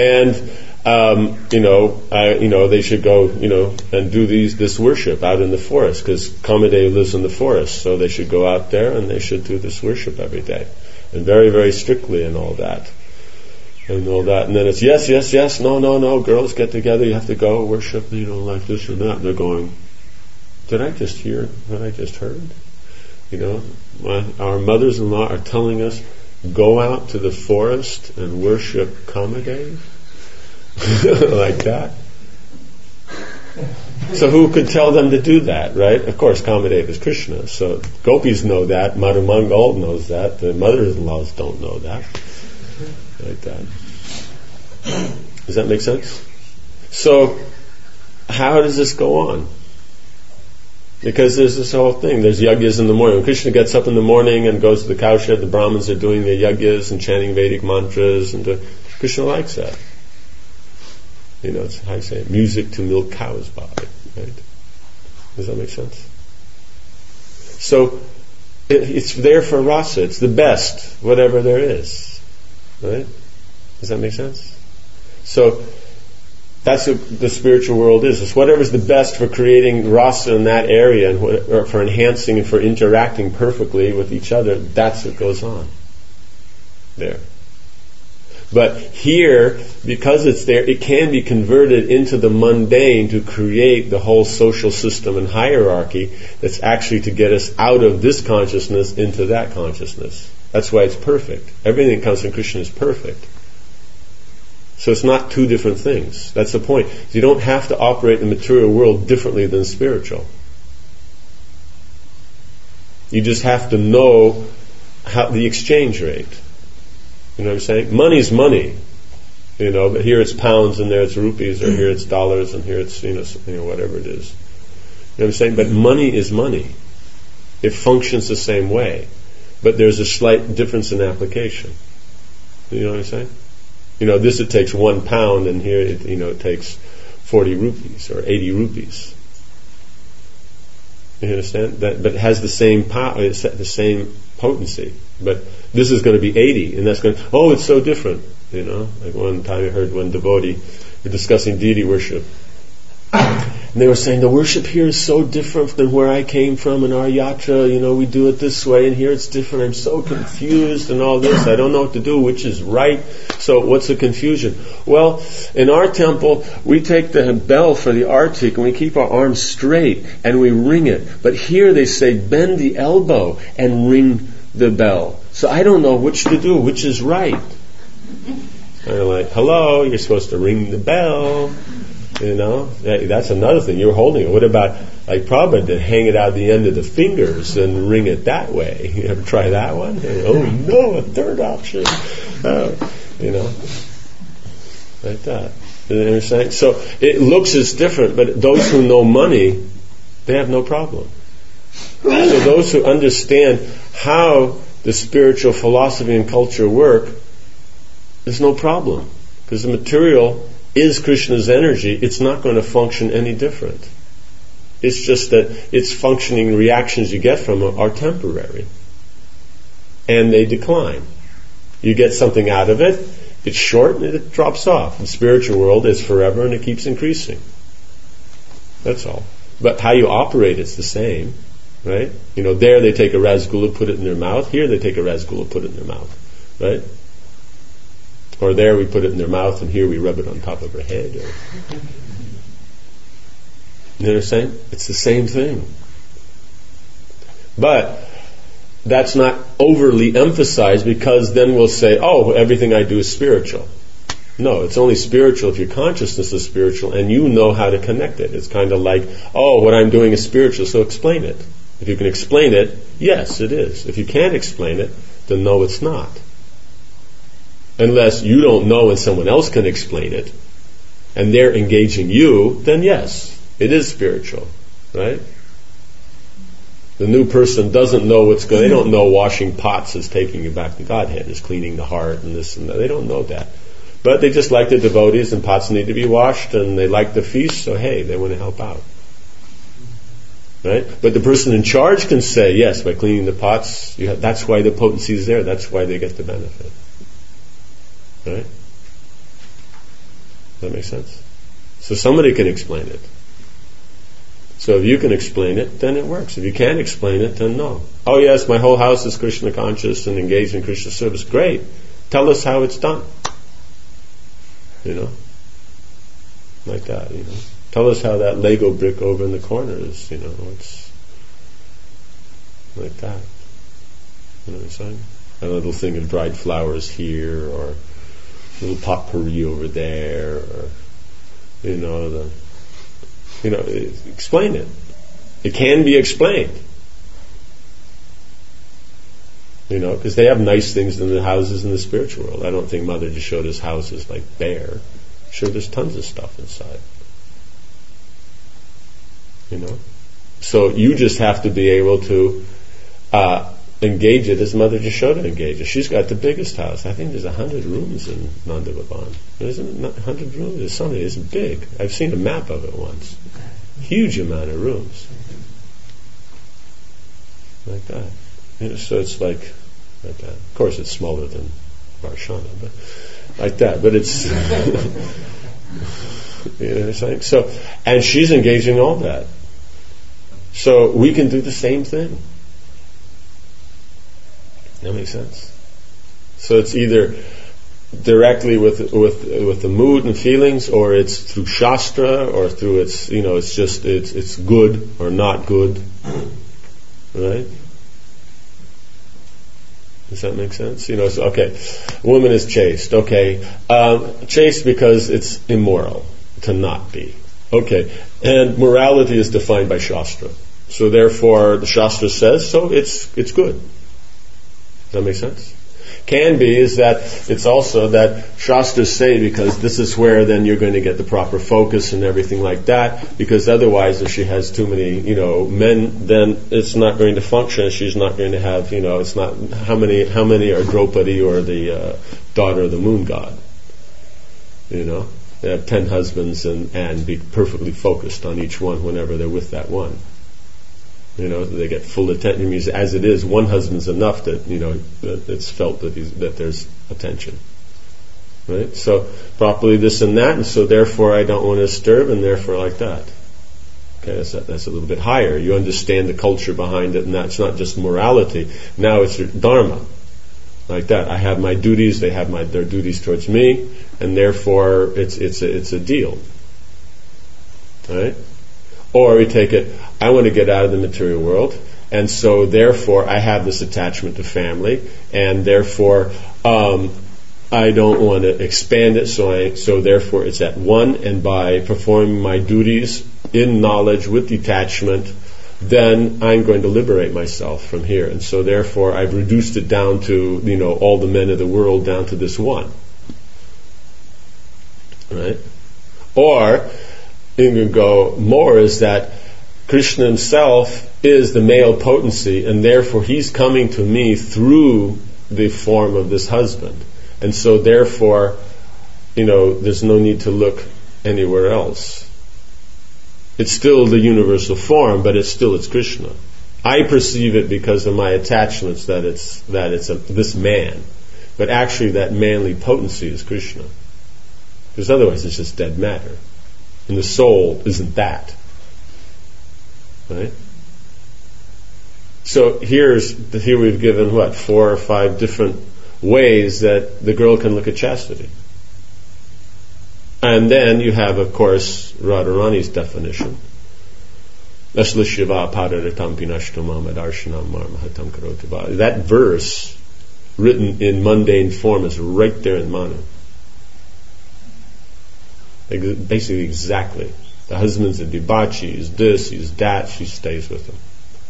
and they should go, and do this worship out in the forest, because Kamadeva lives in the forest, so they should go out there and they should do this worship every day, and very, very strictly and all that. And all that, and then it's yes, no, girls get together, you have to go worship, like this and that. And they're going, did I just hear what I just heard? Our mothers-in-law are telling us, go out to the forest and worship Kamadeva? Like that? So who could tell them to do that, right? Of course, Kamadeva is Krishna, so gopis know that, Madhu Mangal knows that, the mothers-in-laws don't know that. Like that. Does that make sense? So, how does this go on? Because there's this whole thing. There's yajnas in the morning. When Krishna gets up in the morning and goes to the cowshed, the Brahmins are doing their yajnas and chanting Vedic mantras, and Krishna likes that. It's how you say it, music to milk cows by. Right? Does that make sense? So, it's there for rasa. It's the best, whatever there is. Right? Does that make sense? So that's what the spiritual world is. It's whatever's the best for creating rasa in that area, and or for enhancing and for interacting perfectly with each other. That's what goes on there. But here, because it's there, it can be converted into the mundane to create the whole social system and hierarchy that's actually to get us out of this consciousness into that consciousness. That's why it's perfect. Everything that comes from Krishna is perfect. So it's not two different things. That's the point. You don't have to operate in the material world differently than spiritual. You just have to know how the exchange rate. You know what I'm saying? Money's money. But here it's pounds and there it's rupees, or here it's dollars and here it's whatever it is. You know what I'm saying? But money is money. It functions the same way. But there's a slight difference in application. You know what I'm saying? This it takes 1 pound, and here it takes 40 rupees or 80 rupees. You understand? But it has the same power, the same potency. But this is going to be 80, and that's going to, it's so different. Like one time I heard one devotee discussing deity worship. And they were saying, the worship here is so different than where I came from in our yatra. We do it this way, and here it's different. I'm so confused and all this. I don't know what to do, which is right. So what's the confusion? Well, in our temple, we take the bell for the artik, and we keep our arms straight, and we ring it. But here they say, bend the elbow and ring the bell. So I don't know which to do, which is right. And they're like, hello, you're supposed to ring the bell. That's another thing. You're holding it. What about, like Prabhupada did, hang it out the end of the fingers and ring it that way? You ever try that one? Oh no, a third option. Like that. You understand? So it looks as different, but those who know money, they have no problem. So those who understand how the spiritual philosophy and culture work, there's no problem. Because the material is Krishna's energy, it's not going to function any different. It's just that its functioning reactions you get from it are temporary. and they decline. You get something out of it, it's short and it drops off. The spiritual world is forever and it keeps increasing. That's all. But how you operate is the same, right? There they take a rasgula, put it in their mouth. Here they take a rasgula, put it in their mouth, right? Or there we put it in their mouth, and here we rub it on top of our head. You know what I'm saying? It's the same thing. But that's not overly emphasized, because then we'll say, oh, everything I do is spiritual. No, it's only spiritual if your consciousness is spiritual and you know how to connect it. It's kind of like, oh, what I'm doing is spiritual, so explain it. If you can explain it, yes, it is. If you can't explain it, then no, it's not. Unless you don't know and someone else can explain it, and they're engaging you, then yes, it is spiritual, right? The new person doesn't know what's going on. They don't know washing pots is taking you back to Godhead, is cleaning the heart and this and that. They don't know that. But they just like the devotees, and pots need to be washed, and they like the feast, so hey, they want to help out. Right? But the person in charge can say, yes, by cleaning the pots, that's why the potency is there. That's why they get the benefit. Right? Does that make sense? So somebody can explain it. So if you can explain it, then it works. If you can't explain it, then no. Oh yes, my whole house is Krishna conscious and engaged in Krishna service. Great. Tell us how it's done. Like that, Tell us how that Lego brick over in the corner is, it's like that. You know what I'm saying? A little thing of dried flowers here, or a little potpourri over there, or, explain it. It can be explained. Because they have nice things in the houses in the spiritual world. I don't think Mother Yashoda's house is like bare. Sure, there's tons of stuff inside. So you just have to be able to engage it as Mother Yashoda engages. She's got the biggest house. I think there's 100 rooms in Nanda Bhavan. Isn't it 100 rooms? There's something. It's big. I've seen a map of it once. Huge amount of rooms. Like that. So it's like that. Of course, it's smaller than Varshana, but like that. But it's you know what I'm saying. So, and she's engaging all that. So we can do the same thing. That makes sense. So it's either directly with the mood and feelings, or it's through Shastra, or through it's good or not good, right? Does that make sense? So, okay, a woman is chaste. Okay, chaste because it's immoral to not be. Okay, and morality is defined by Shastra. So therefore, the Shastra says, so it's good. Does that make sense? Can be is that it's also that Shastras say, because this is where then you're going to get the proper focus and everything like that, because otherwise if she has too many, men, then it's not going to function. She's not going to have, it's not, how many are Draupadi or the daughter of the moon god? They have 10 husbands and be perfectly focused on each one whenever they're with that one. They get full attention. Means as it is, one husband's enough that that it's felt that there's attention, right? So properly this and that, and so therefore I don't want to disturb, and therefore like that. Okay, that's a little bit higher. You understand the culture behind it, and that's not just morality. Now it's dharma, like that. I have my duties; they have their duties towards me, and therefore it's a deal, right? Or we take it, I want to get out of the material world, and so therefore I have this attachment to family, and therefore I don't want to expand it, so therefore it's at one, and by performing my duties in knowledge with detachment, then I'm going to liberate myself from here. And so therefore I've reduced it down to, all the men of the world down to this one. Right? Or you can go more is that Krishna himself is the male potency, and therefore he's coming to me through the form of this husband. And so therefore, there's no need to look anywhere else. It's still the universal form, but it's Krishna. I perceive it because of my attachments that it's this man, but actually that manly potency is Krishna. Because otherwise it's just dead matter. And the soul isn't that. Right? So here we've given 4 or 5 different ways that the girl can look at chastity. And then you have, of course, Radharani's definition. That verse, written in mundane form, is right there in Manu. Basically, exactly. The husband's a debauchee, he's this, he's that, she stays with him.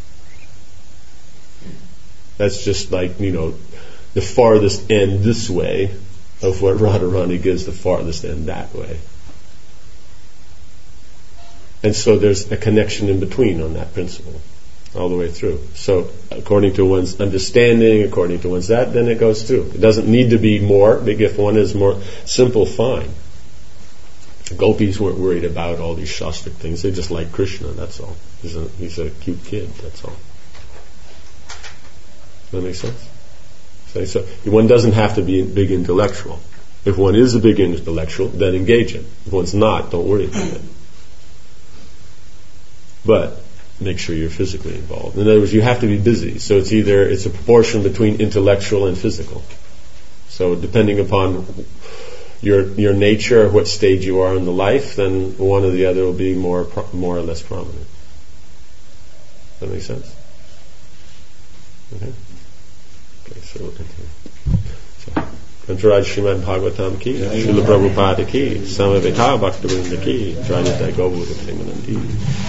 That's just like, the farthest end this way of what Radharani gives the farthest end that way. And so there's a connection in between on that principle, all the way through. So according to one's understanding, according to one's that, then it goes through. It doesn't need to be more, but if one is more simple, fine. The gopis weren't worried about all these shastric things. They just like Krishna, that's all. He's a cute kid, that's all. Does that make sense? So one doesn't have to be a big intellectual. If one is a big intellectual, then engage it. If one's not, don't worry about it. But make sure you're physically involved. In other words, you have to be busy. So it's a proportion between intellectual and physical. So depending upon your nature, what stage you are in the life, then one or the other will be more or less prominent. Does that make sense? Okay. So we'll continue. Kantaraj Srimad Bhagavatam ki, Srila Prabhupada ki, Samaveta Bhaktivinoda ki, Jayate Gaura Premanandi.